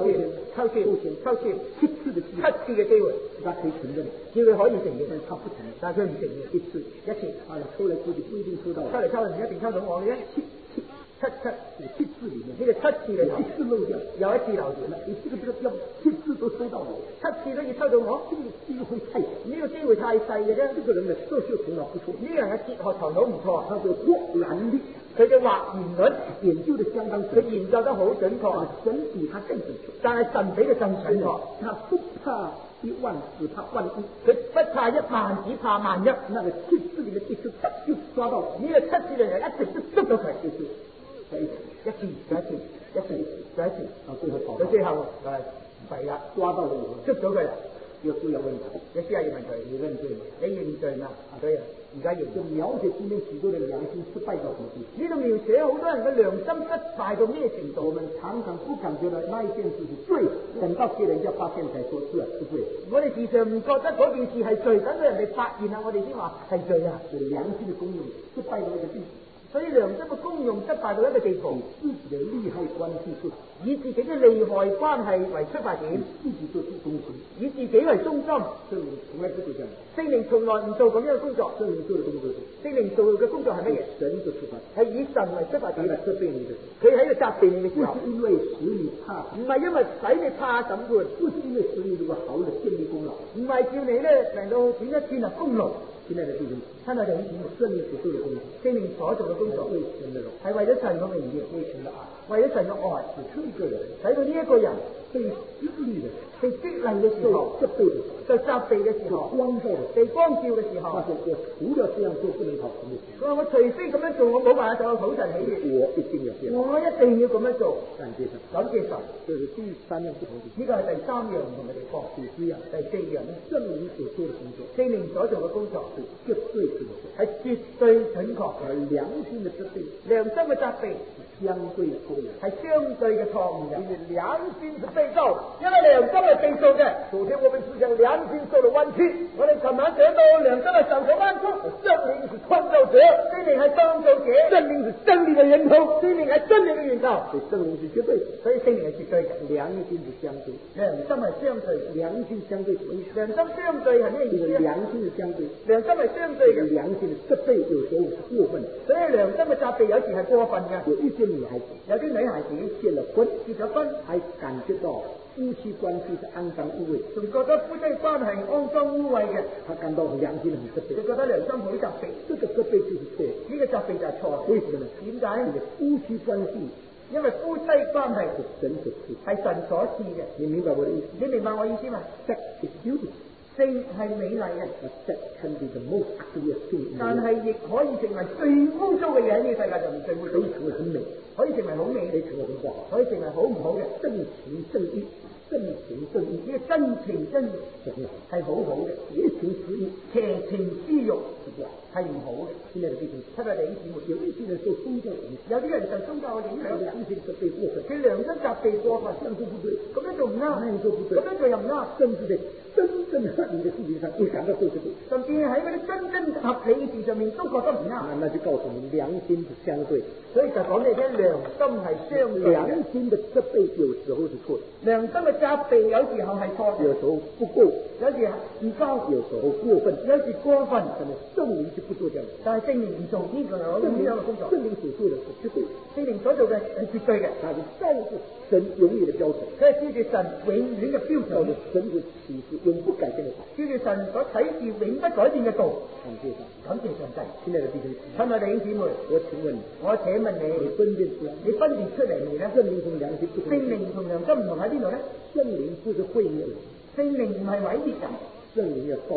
7次嘅機會， 他可以承認， 叫佢可以承認， 但他不承認， 但係佢唔承認。 一次，抽嚟抽去不一定抽到， 抽嚟抽去唔一定抽到我嘅啫。7 次裏面， 呢個7次裏頭， 一次漏掉， 有一次漏掉啦。 你這個要7次都抽到我 ，7次都要抽到我， 這個機會太小， 呢個機會太細嘅啫。 這個人的哲學頭腦不錯， 呢個人嘅哲學頭腦唔錯， 他的或然力， 佢嘅或然率研究得相當準， 佢研究得好準確， 神比他更準確， 但係神比佢更準確。 他不怕10000，只怕萬一， 佢不怕10000，只怕萬一。 那個7次裏面一次就抓到， 呢個7次裏面一直都捉到佢， 就是一次，再一次， 到最後到最後就係弊啦， 抓到了以後， 捉咗佢啦。 約書亞問他， 約書亞要問佢： 你認罪嗎？ 你認罪嘛？所以而家認。 就描寫今天許多的良心失敗到什麼地步？ 呢度描寫好多人嘅良心失敗到咩程度？ 我們常常不感覺到那一件事是罪，等到被人家發現才說是罪。 我哋時常唔覺得嗰件事係罪，等到人哋發現啦，我哋先話係罪啊。 就良心的功用失敗到一個地步。 所以良心嘅功用失敗到一個地步， 自己的利害關係做， 以自己嘅利害關係為出發點， 自己做中心， 以自己為中心。 聖靈從來不做這樣， 聖靈從來唔做咁樣嘅工作。 聖靈做嘅工作， 聖靈做嘅工作係乜嘢？ 神嘅出發， 係以神為出發點。 責備你嘅， 佢喺度責備你嘅時候， 不是因為使你怕， 唔係因為使你怕審判， 不是因為使你如果好了建立功勞， 唔係叫你咧能夠點樣建立功勞。 現在的弟兄， 親愛的弟兄姊妹， 聖靈所做嘅工作， 聖靈所做嘅工作為神的榮， 係為咗神嘅榮耀， 為神的愛， 為咗神嘅愛， 使出一個人， 使到呢一個人被激勵的， 被激勵嘅時候， 責備的， 就責備嘅時候， 光照的， 被光照嘅時候， 發現我除了這樣做不能討神的喜悅， 佢話我除非咁樣做，我冇辦法就討神喜悅， 我一定要這樣， 我一定要咁樣做。 感謝神， 感謝神， 這是第三樣不同的地方。 呢個係第3樣唔同嘅地方。 第4樣， 第4樣咧， 聖靈所做的工作， 聖靈所做嘅工作是絕對準確， 係絕對準確， 而良心的責備良心嘅責備相對錯誤， 係相對嘅錯誤嘅。 因為良心是被造， 因為良心係被造嘅。 昨天我們思想良心受了彎曲， 我哋尋晚講到良心係受咗彎曲， 聖靈是創造者， 聖靈係創造者， 聖靈是真理的源頭， 聖靈係真理嘅源頭， 所以聖靈是絕對的， 所以聖靈係絕對嘅。 良心是相對， 良心係相對， 良心相對什麼意思？ 良心相對係咩意思？ 良心是相對， 良心係相對嘅， 良心的責備有時候是過分的， 所以良心嘅責備有時係過分嘅。 有一些女孩子， 有啲女孩子結了婚， 還感覺到夫妻關係是骯髒污穢， 仲覺得夫妻關係骯髒污穢嘅， 她感到良心很責備， 佢覺得良心好責備， 這個責備就是錯， 呢個責備就係錯。 為什麼呢？ 點解？ 因為夫妻關係， 因為夫妻關係是神所賜， 係神所賜嘅。 你明白我的意思？ 你明白我意思嘛？ Sex is beautiful， 性係美麗嘅， but sex can be the most ugliest thing in the 但 world， 係亦可以成為最污糟嘅嘢。喺呢個世界上面最污糟， 可以成為很美， 可以成為好美， 可以成為很不好， 可以成為好唔好嘅。 正情正義，正情正義， 呢個真情真義係好好嘅， 邪情私欲， 邪情私欲是不好， 係唔好嘅。 現在的弟兄， 親愛的弟兄姊妹， 有一些人受宗教影響， 有啲人受宗教嘅影響， 良心責備過分， 佢良心責備過分， 這樣做不對， 咁樣做唔啱， 那樣做不對， 咁樣做又唔啱， 甚至在真正合理的事情上也感到做不對， 甚至喺嗰啲真正合理嘅事上面都覺得唔啱。 那就告訴我們良心是相對， 所以就講俾你聽，良心係相對嘅。 良心的責備有時候是錯的， 良心嘅責備有時候係錯嘅， 有時候不夠， 有時唔夠， 有時候過分， 有時過分。 聖靈就不做這樣， 但係聖靈唔做呢個咁樣嘅工作， 聖靈所做的是絕對， 聖靈所做嘅係絕對嘅， 它是照着神永遠的標準， 佢係照住神永遠嘅標準， 照着神的啟示永不改變的道， 照住神所啟示永不改變嘅道。 感謝神， 感謝上帝。 親愛的弟兄， 親愛的弟兄姊妹， 我請問你， 我請問你你， 分辨出來， 你分別出嚟未咧？ 聖靈同良心不同， 聖靈同良心唔同喺邊度咧？ 聖靈不是毀滅人， 聖靈唔係毀滅人， 聖靈要告訴你，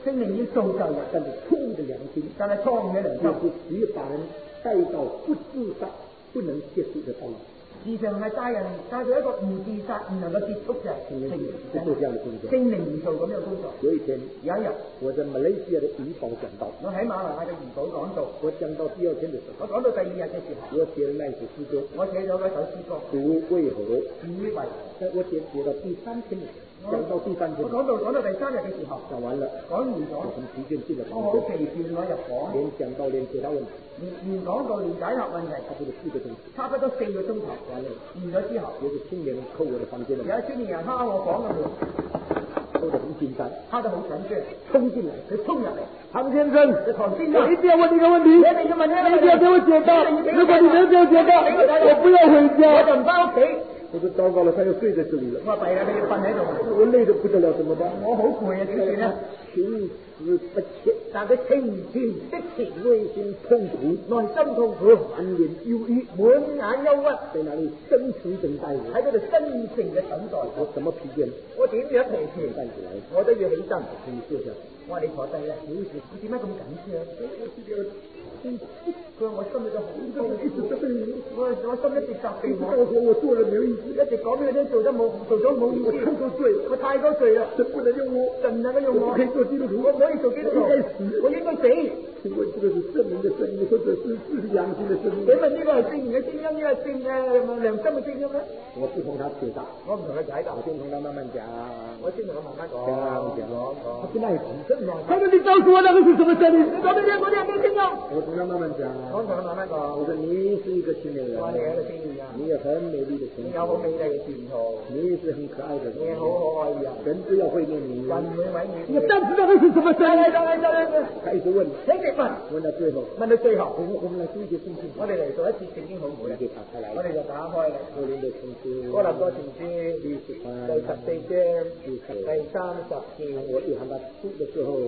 聖靈要造就人， 但是错误的良心， 但係錯誤嘅良心， 就是只把人帶到不自殺、不能結束的道路。 時常係帶人帶到一個唔自殺、唔能夠結束嘅聖靈不做這樣的工作。 聖靈唔做咁樣嘅工作。 有一天， 有一日， 我在馬來西亞的怡保講到， 我喺馬來亞嘅怡保講到， 我講到第二天的時候， 我講到第二日嘅時候， 我寫了那一首詩歌， 我寫咗嗰首詩歌， 主為何？ 主為何？ 我寫到第三天的時候，講到第三天， 我講到第三日嘅時候， 講完了， 講完咗， 我很疲倦進了房我好間， 疲倦，我入房， 連講到連解答問題， 連講到連解答問題， 差不多4個鐘頭， 差不多4個鐘頭，完咗之後， 有個青年人叩我的房間的門， 有一青年人敲我房嘅門， 敲得很緊張， 敲得好緊張， 衝進來， 佢衝入嚟， 唐先生， 唐先生， 我一定要問你一個問題， 你一定要問呢個問題， 你一定要給我解答，如果你沒有給我解答，我不要回家， 我就唔翻屋企。 我說糟糕了，他要睡在這裡了。 我話弊啦，你要瞓喺度， 我累得不得了，怎麼辦？ 我好攰啊，點算咧？ 情思不切， 但佢情詞的詞， 內心痛苦， 內心痛苦， 滿臉憂鬱， 滿眼憂鬱， 在那裡深情等待我， 喺嗰度深情嘅等待我怎麼疲倦？ 我點樣疲倦？ 站起來， 我都要起身。 請你坐下。 我話你坐低啦，你點解咁緊張？佢話我心裏就好痛苦，我心一直責備我做了沒有意思， 一直講俾佢聽做咗冇意思，我太多罪啦， 這不能用我， 就唔能夠用我， 我可以做基督徒， 我唔可以做基督徒，我應該死。 請問這個是聖靈的聲音，或者是良心的聲音？ 請問呢個係聖靈嘅聲音，呢個係良心嘅聲音咩？ 我不同他解答， 我唔同佢解答， 我先同他慢慢講， 我先同佢慢慢講， 他跟他也講真話， 他說你告訴我那個是什麼聲音？你講俾我聽，我聽咩聲音？ 我同他慢慢講， 我同佢慢慢講， 我說你是一個青年人， 我係一個青年人， 你有很美麗的前途， 你有好美麗嘅前途， 你是很可愛的人， 你好可愛嘅人， 人都要會念你， 人會毀滅你。 我但知道那是什麼聲音？他一直問， 請直問， 問到最後， 問到最後， 我們來讀一節聖經， 我哋嚟做一次聖經好唔好咧？ 打開來， 我哋就打開啦。 哥林多前書， 哥林多前書第14章第30節， 我約翰他出的時候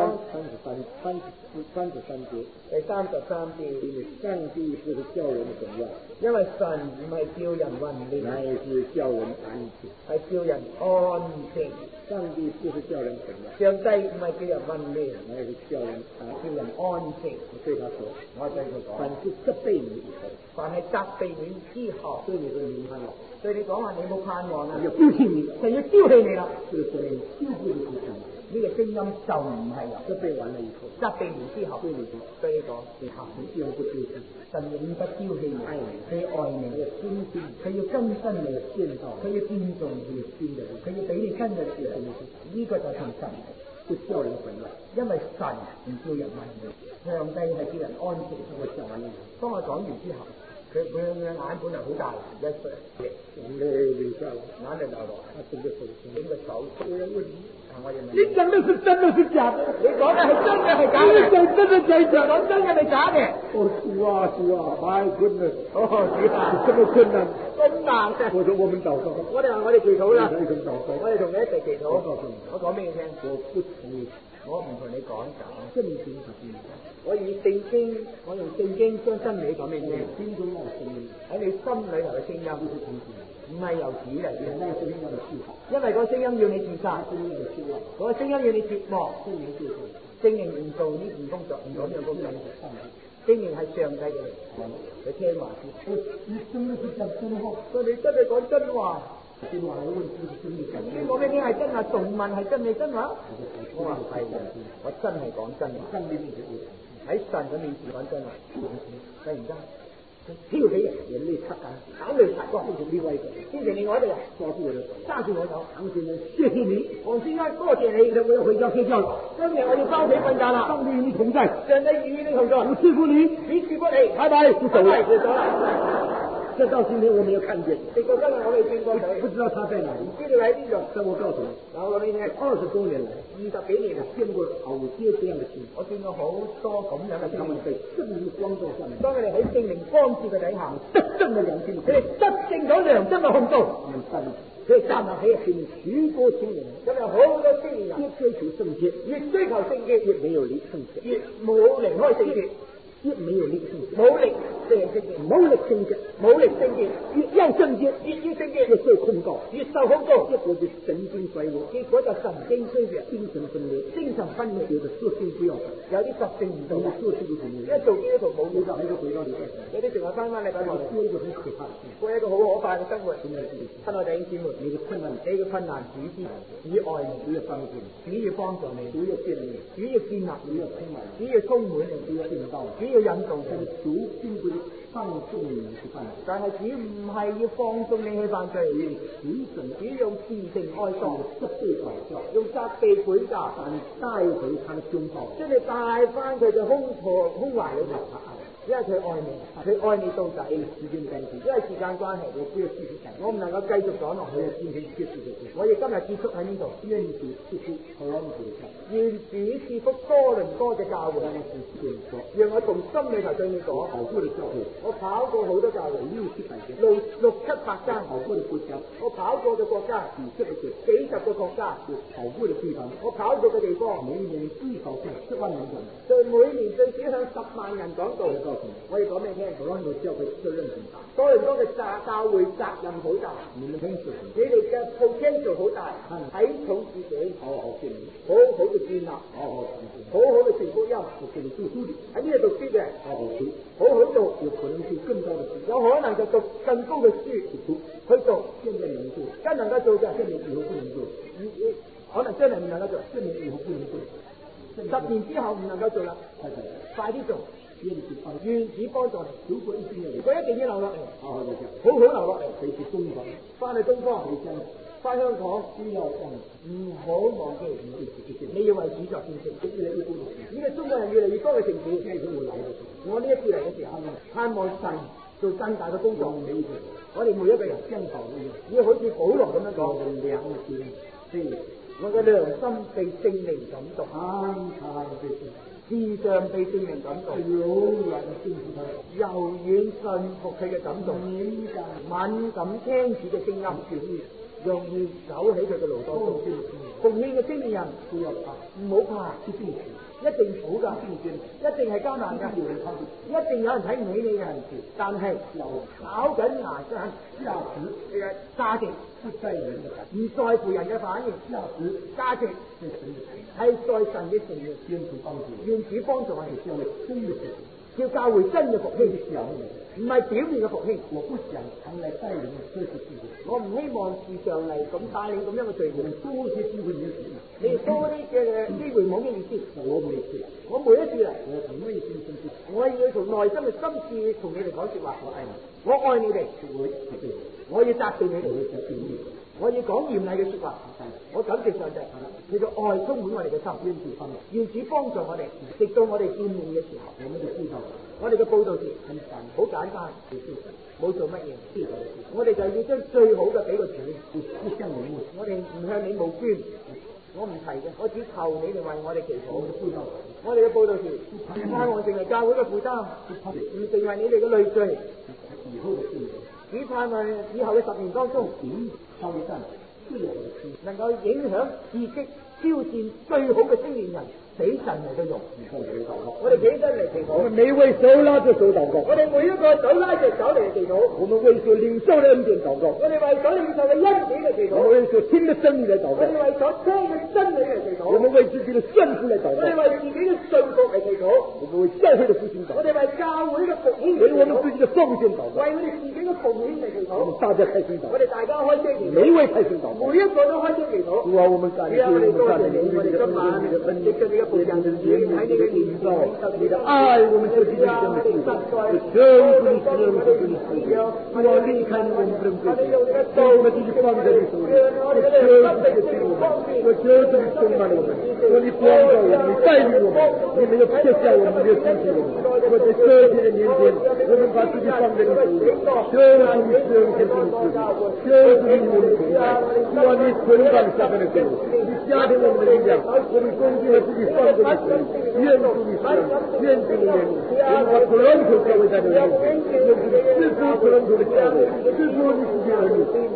33節， 第33節， 因為上帝不是叫人榮耀， 因為神唔係叫人混亂， 乃是叫人安靜， 係叫人安靜。 上帝不是叫人榮耀， 上帝唔係叫人混亂， 乃是叫人安靜。 我對他說， 我對佢講， 凡是責備你以後， 凡係責備你之後， 對你說你盼望， 對你講話你冇盼望啦， 要丟棄你， 就要丟棄你啦。 這個聲音就不是出聲， 呢個聲音就唔係由責備完了以後， 責備完之後， 對你說， 對你講，你行， 你永不丟棄， 神永不丟棄你， 愛你， 佢愛你， 要更新， 佢要更新你， 建造， 佢要建造你， 新的人， 佢要俾你新嘅事。呢個就係神， 不叫人混亂， 因為神唔叫人混亂，上帝係叫人安靜。 我講完了， 當我講完之後，佢嘅眼本來好大，一歲， 眼淚流下來， 眼淚流落， 他整個手心， 整個手。 有人問你， 我認為你講的是真的是假的？ 你講嘅係真嘅係假你嘅？ 講真的假的？ 講真嘅係假嘅？ 哦，主啊主啊，My goodness， 哦，主啊， 這麼困難， 真難嘅。 我說我們禱告， 我哋話我哋祈禱啦， 一同禱告， 我哋同你一齊祈禱。 我告訴你， 我講俾你聽， 我不同意我唔同你講假， 聖經是真的， 我以聖經，我用聖經將真理講俾你聽。 心中那聲音喺你心裏頭嘅聲音， 不是從主來， 唔係由主嚟嘅， 那個聲音要你去好， 因為嗰個聲音要你自殺， 聲音要你失望， 嗰個聲音要你絕望。 聖靈就是聖靈唔做呢件工作，唔做呢樣工作。 上帝。 聖靈係上帝嘅靈，佢聽話先。 你真的是講真話， 所以你真係講真話。 真話的問題是真的假的？ 你講俾你聽係真話，仲問係真係真話？我話係嘅，我真係講真話。 上帝面前我喺神嘅面前講真話，突然間挑起人， 眼淚擦乾， 眼淚擦乾， 變成另外一個人， 變成另外一個人抓住我的手， 揸住我手。 唐先生，謝謝你， 黃先生，多謝你， 我要回家睡覺了。 今日我要翻屋企瞓覺啦。 上帝與你同在， 上帝與你同在， 我賜福你， 你賜福你， 拜拜，就走了。 就走啦。 這到今天我沒有看見， 直到今日我未見過佢， 不知道他在哪裡。 知道喺邊度。 但我告訴你， 嗱，我講俾你聽 20多年來 ，20幾年啦， 見過好些這樣的情況， 我見過好多咁樣嘅他們在聖靈光照下面， 當佢哋喺聖靈光照嘅底下， 得勝的良心， 佢哋得勝咗良心嘅控訴， 他們站立， 佢哋站立起嚟。 許多青年人今日好多青年人越追求聖潔， 越追求聖潔， 越沒有離聖潔。 越冇離開聖潔。 越没有力圣洁， 冇力就係聖潔， 冇力聖潔， 冇力聖潔， 越要聖潔， 越要聖潔， 越受控告， 越受控告， 結果就神經衰弱， 結果就神經衰弱， 精神分裂， 精神分裂， 有的屬性不要緊， 有啲屬性唔到， 做基督徒一做基督徒冇嘢， 喺個回到禮拜， 有啲仲係翻禮拜堂， 過一個很可怕， 過一個好可怕嘅生活。親愛弟兄姊妹， 你嘅困難， 你嘅困難主知，主愛你， 主要幫助你， 主要幫助你， 主要建立你， 主要建立你，主要充滿你， 主要引導， 主要引導你。 主並不是放縱你去犯罪， 但係主唔係要放縱你去犯罪，主用慈繩愛索， 責備管教， 用責備管教， 把你帶回他的擁抱， 將你帶翻佢嘅胸懷裏面。因為佢愛你，佢愛你到底。時間關係，因為時間關係，我唔能夠繼續講落去。我哋今日結束喺呢度。願主賜福多倫多嘅教會，讓我從心裏頭對你講。我跑過好多教會，6、7、8間。我跑過嘅國家幾十個國家。我跑過嘅地方，對每年最少向10萬人講道。我要講俾你聽，多倫多嘅教會責任好大，你哋嘅 potential 好大，睇重自己，好好嘅建立，好好嘅傳福音，喺呢度讀書嘅，好好讀，有可能就讀更高嘅書去讀，真能夠做嘅，可能真係唔能夠做，10年之後唔能夠做啦，快啲做。願主幫助你，如果一定要留落嚟，好好留落嚟，翻去東方，翻香港，唔好忘記，你要為主作見證。呢個中國人越嚟越多嘅城市，我呢一次嚟嘅時候，盼望神做更大嘅工作。我哋每一個人要好似保羅咁樣講，我嘅良心被聖靈感動。時常被聖靈感動，柔軟信服佢嘅感動，敏感聽主嘅聲音，容易走喺佢嘅路當中。奉獻嘅青年人唔好怕，一定苦㗎，一定係艱難㗎，一定有人睇唔起你嘅，但係咬緊牙關，價值唔在乎人嘅反應，價值係在神嘅誠意，願主幫助我哋，叫教會真嘅復興，唔係表面嘅復興。我唔希望時常嚟咁帶領咁樣嘅聚會，你哋多啲嘅機會冇咩意思。我每一次嚟，我要從內心嘅深處同你哋講說話。我愛你哋，我要責備你哋，我要講嚴厲嘅說話。我感謝上帝，佢嘅愛充滿我哋嘅心，願主幫助我哋，直到我哋見面嘅時候。我哋嘅報道詞好簡單，冇做乜嘢，我哋就要將最好嘅俾個主。我哋唔向你募捐，我唔提嘅，我只求你哋為我哋祈禱。我哋嘅報道詞，盼望成為教會嘅負擔，唔成為你哋嘅累贅。只盼望以後嘅10年當中，能夠影響刺激挑戰最好嘅青年人，俾神嚟到用。我哋企得嚟祈禱， 我們每位手拉着手禱告， 我哋每一個手拉着手嚟祈禱。 我們為所領受的恩典禱告， 我哋為所領受嘅恩典嚟祈禱。 我們為所聽的真理來禱告， 我哋為所聽嘅真理嚟祈禱。 我們為自己的順服來禱告， 我哋為自己嘅信服嚟祈禱。 我們為教會的復興禱告， 我哋為教會嘅復興， 為我們自己的奉獻禱告， 為我哋自己嘅奉獻嚟祈禱。 我們大家開心禱告， 我哋大家開聲祈禱， 每一位開心禱告， 每一個都開聲祈禱。 主啊，我們感謝你，我們感謝你，我哋今晚你的恩典，謝謝你的領導，你的愛，我們這幾天真的是，求主你使我們這裡主啊，離開我們不能歸去，我們繼續放在你手裡，我求主謝謝我們，我求主你充滿了我們，我你光照我們，你帶領我們，你沒有撇下我們，沒有丟棄我們，我在這些的年間，我們把自己放在你手裡，求主你使我們天天的求主你與我們同在，主啊，你捆綁下面的手，你加添我們的力量，我們恭敬的自己放在你手裡，願主你使用，願主你怜悯，我们把多伦多教会在你面前，愿主你赐福多伦多的教会，赐福你自己儿女，赐福你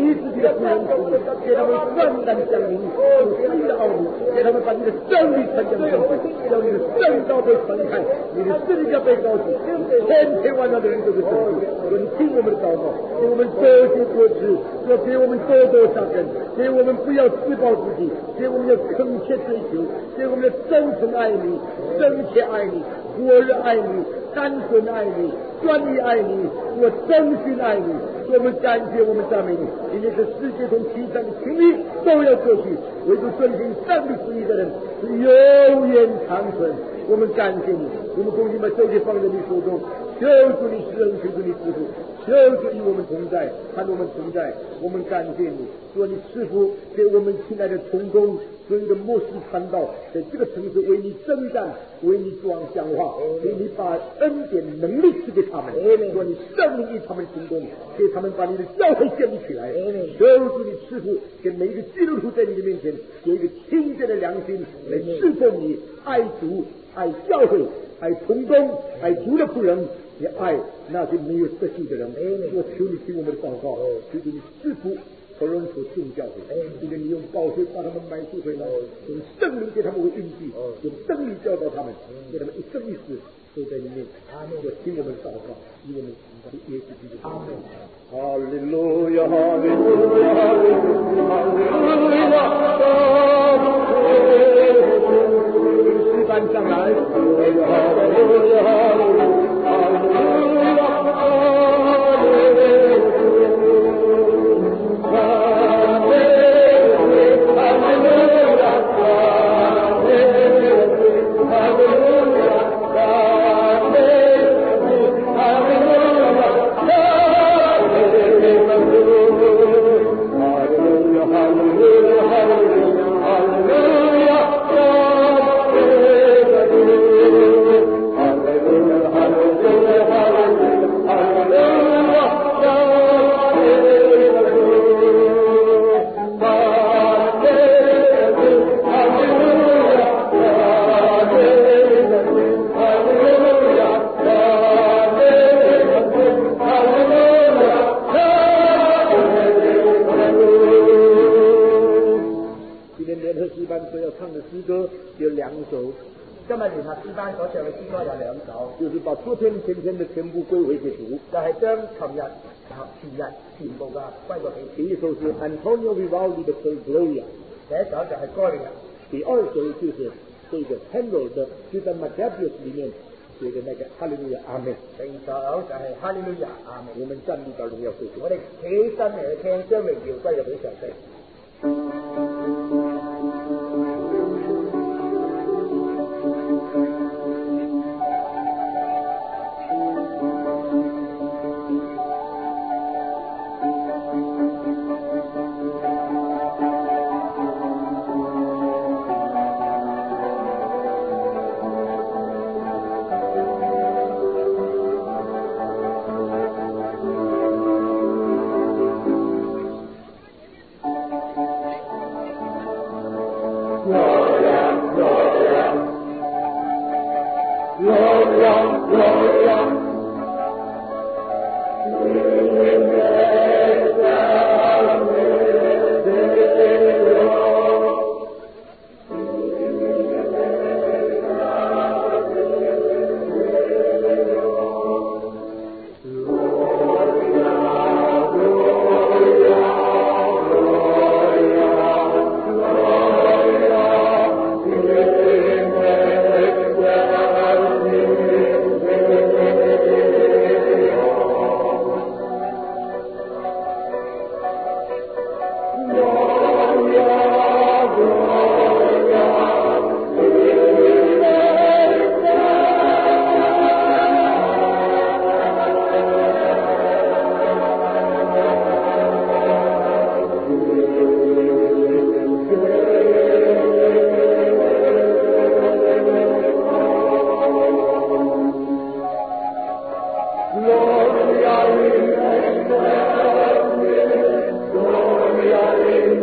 你自己的仆人给他们万般降临，有新的奥秘，给他们把你的真理传讲出去，叫你的圣道被传开，你的真理要被高举，千千万万的人都是神父。说你听我们的祷告，给我们多些多吃，说给我们多多杀根，给我们不要自暴自弃，给我们要恳切追求，给我们的真诚爱你，深切爱你，火热爱你，单纯爱你，专一爱你，我真心爱你。我们感谢，我们赞美你，因为这世界中其他的情欲都要过去，唯独遵循上帝旨意的人是永远长存。我们感谢你，我们恭敬把这些放在你手中，求主你施恩，求主你赐福，求主与我们同在，和我们同在。我们感谢你，说你赐福给我们亲爱的同工，所有的牧师传道，在这个城市为你征战，为你装讲话，给你把恩典能力赐给他们，说你圣灵与他们行动，给他们把你的教会建立起来。求主你赐福给每一个基督徒在你的面前有一个清洁的良心来侍奉你，爱主，爱教会，爱同工，爱主的仆人，也爱那些没有得救的人。我求你听我们的祷告，求你赐福和人所众教会，因为你用宝血把他们买赎回来，用圣灵给他们为印记，用真理教导他们，给他们一生一世都在里面。我听我们的祷告，以我们的耶稣基督。阿门。哈利路亚，哈利路亚，哈利路亚，哈利路亚。诗班上来，哈利路亚，哈利路亚，哈利路亚，哈利路亚。 今日聯合詩班所唱嘅詩歌有兩首， 就是把昨天、前天的全部歸回給主， 就係將琴日、前日全部嘅歸過俾主。 第一首是 Antonio Vivaldi 的 Gloria， 第一首就係歌利亞， 第二首就是這個 Handel 的，就在 Maccabeus 裏面寫的那個哈利路亞阿門。 第二首就係哈利路亞阿門。 我們站立到榮耀歸主， 我哋企起身嚟聽，將榮耀歸入俾上帝。 Gloria in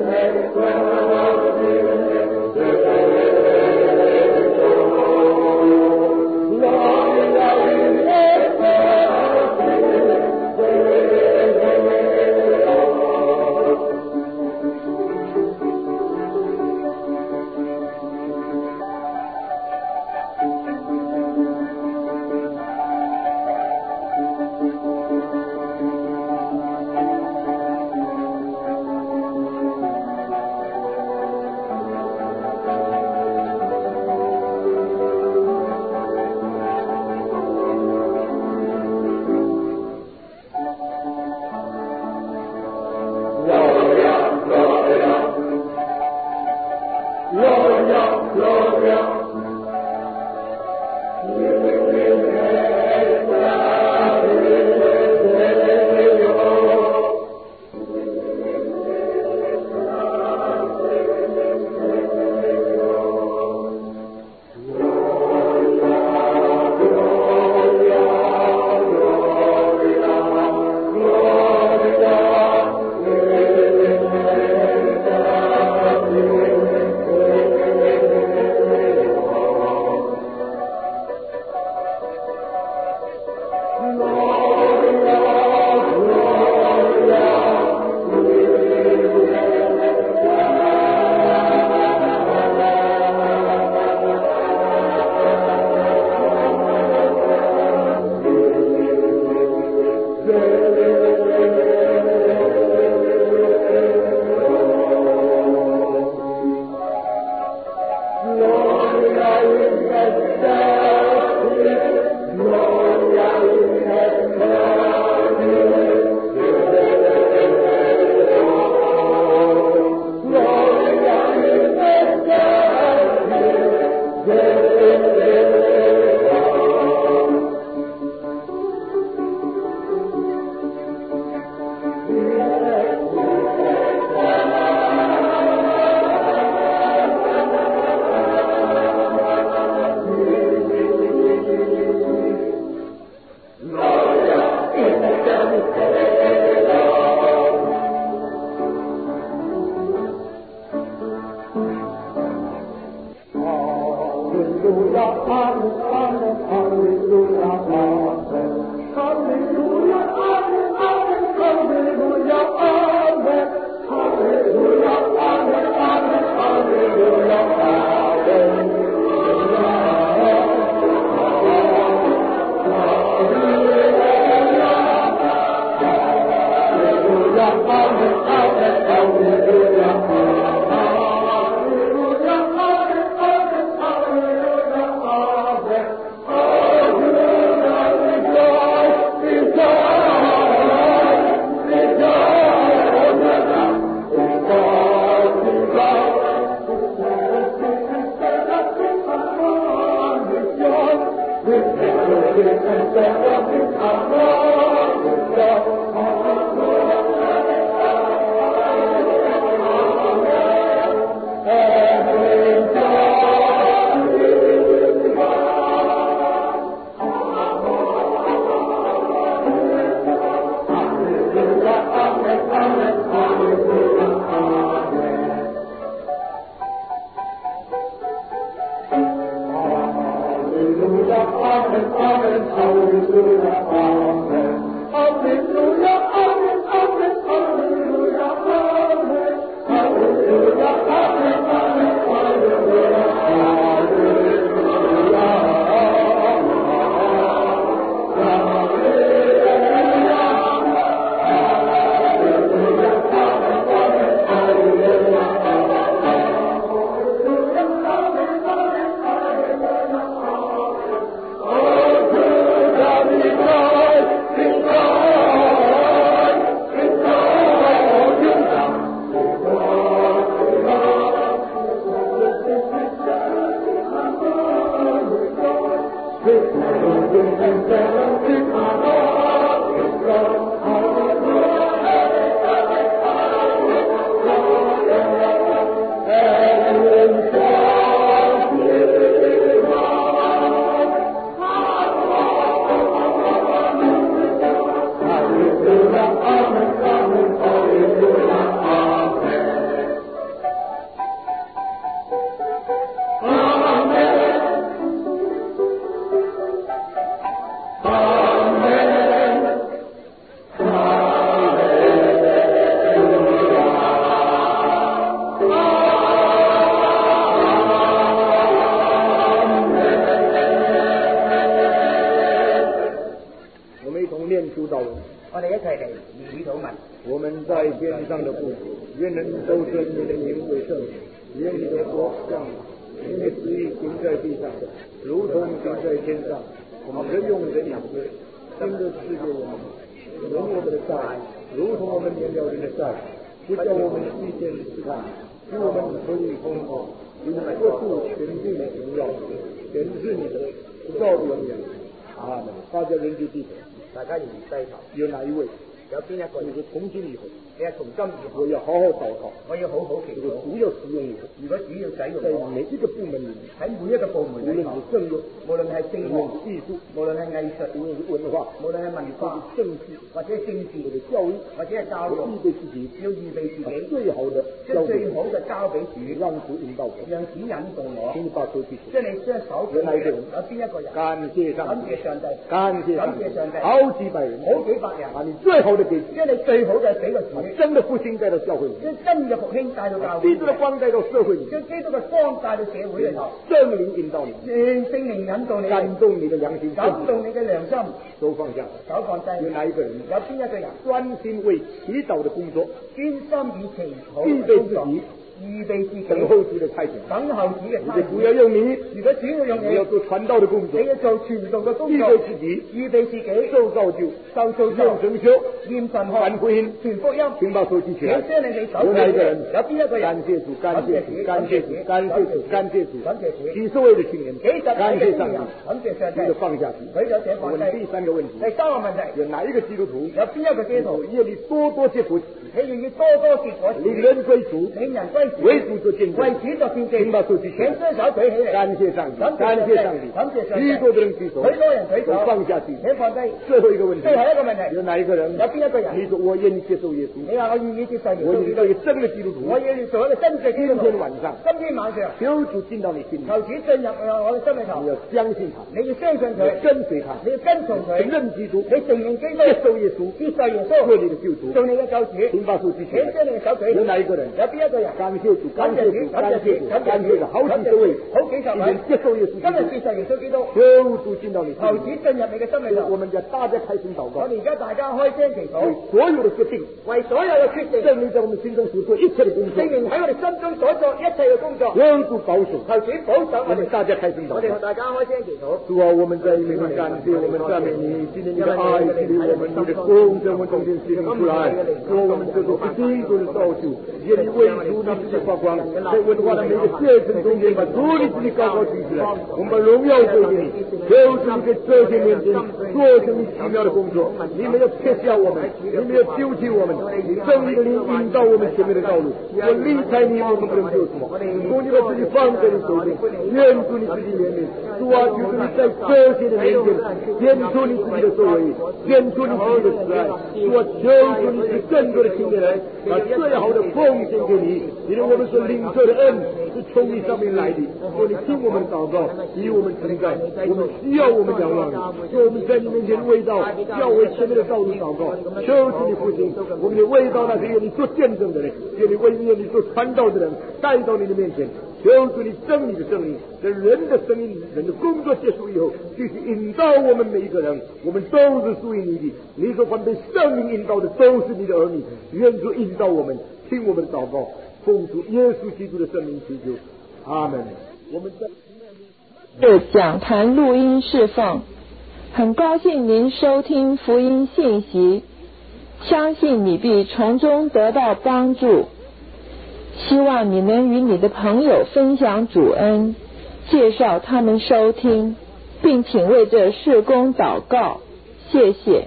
因为国度、权柄、荣耀，全是你的，直到永远。阿门。大家人就低头， 大家仍然低頭。 有哪一位？ 有邊一個？ 你說從今以後， 你係從今以後， 我要好好禱告， 我要好好祈禱。 主要使用我， 如果主要使用在我， 每一個部門裏面， 喺每一個部門無論裏頭， 是政務， 無論係政無論務， 是藝術， 無論係藝術， 無論是文化， 無論係文化、 政治， 或者係政治、 或者教育， 或者係教育， 預備自己， 要預備自己， 最好的將最好嘅交俾主， 讓主引導我， 讓主引導我。 請你把手舉起， 即係你將手舉起，有邊一個人？ 感謝上帝， 感謝上帝， 感謝上帝， 上帝， 好幾百人， 好幾百人， 把你最好的給主， 將你最好嘅俾個主， 真的復興帶到教會裏， 將真嘅復興帶到教會， 基督的光帶到社會裏， 將基督嘅光帶到社會裏頭， 聖靈引導你， 聖靈引導你， 感動你的良心， 感動你嘅良心， 手放下， 手放低。 有哪一個人？ 有邊一個人專心為祈禱的工作， 專心以祈禱預備自己， 預備自己， 等候主的差遣， 等候主嘅差遣。 主要用你， 如果主要用你要做傳道的工作， 你要做傳道嘅工預作， 備自己， 預備自己， 受造就， 受造就， 念神修， 念神學， 傳福音， 傳福音， 請把手舉起來。 請將你哋手有哪一個人？ 有邊一個人？ 感謝主，感謝主，感謝主，感謝主，感謝主， 感謝主。 幾十位的青年， 幾十感謝上帝， 感謝上帝。 這個放下去。 佢就這放低。 第三個問題， 第三個問題， 有哪一個基督徒？ 有邊一個基督徒？ 願你多多結果子， 你願意多多結果子， 領人歸主， 領人歸主， 為主做見證， 為主作見證。 請把手舉起來， 請雙手舉起嚟。 感謝上帝，感謝上帝， 感謝上帝。 許多的人舉手， 許多人舉手， 放下去。 請放低。 最後一個問題， 最後一個問題， 有哪一個人？ 有邊一個人？ 你說我願意接受耶穌， 你話我願意接受耶穌， 我願意做一個真的基督徒， 我願意做一個真嘅基督徒。 今天晚上， 今天晚上， 求主進到你心裏， 求主進入我嘅心裏頭， 你要相信他， 你要相信佢， 跟隨他， 你要跟從佢， 承認基督， 你承認基督， 接受耶穌， 接受耶穌， 做你的救主， 做你嘅救主。 請把手舉起來， 請將你嘅手舉起。 有哪一個人？ 有邊一個人？ 感謝主，感謝主，感謝主，感謝主，好幾十位， 好幾十位， 接受耶穌， 今日接受耶穌基督， 求主進到你心求裏， 主進入你嘅心裏頭。 我們要大家開心禱告， 我哋而家大家開聲祈禱， 為所有的決定， 為所有嘅決定， 證明在我們心中所做一切的工作， 證明喺我哋心中所做一切嘅工作， 求主保守， 求主保守我哋。 我們大家開心禱告。 我哋同大家開聲祈禱。 主啊，我們在你面感謝，我們讚美你，今天你的愛激勵我們，你的公正我們中間顯明出來，主啊，我們這個不僅僅是造就，願你為主你自己發光，在文化的每個階層中間把主你自己高高舉起來，我們把榮耀歸給你，求主你在這些面前做成你奇妙的工作，你沒有撇下我們，你沒有丟棄我們，你聖靈的靈引導我們前面的道路，我離開你我們不能做什麼，主你把自己放在你手裏，願主你自己憐憫，主啊，求主你在這些的面前顯出你自己的作為，顯出你自己的慈愛，主啊，求主你使更多的青年人把最好的奉獻給你，因為我們所領受的恩是從你上面來的，說你聽我們禱告，與我們同在，我們需要我們仰望你，說我們在你面前為到教會前面的道路禱告，求主你復興我們的為到那些願你做見證的人，願你為你做傳道的人帶到你的面前，求主你爭你的聖靈，在人的生命、人的工作結束以後，繼續引導我們每一個人，我們都是屬於你的，你所凡被聖靈引導的都是你的兒女，願主引導我們，聽我們的禱告，奉主耶穌基督的聖名祈求，阿門。我們在講壇錄音釋放，很高興您收聽福音信息，相信你必從中得到幫助。希望你能與你的朋友分享主恩，介紹他們收聽，並請為這事工禱告。謝謝。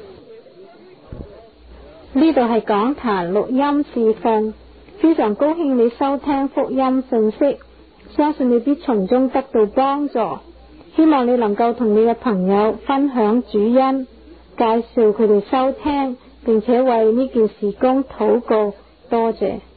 呢度係講壇錄音釋放，非常高興你收聽福音信息，相信你必從中得到幫助。希望你能夠同你嘅朋友分享主恩，介紹佢哋收聽，並且為呢件事工禱告。多謝。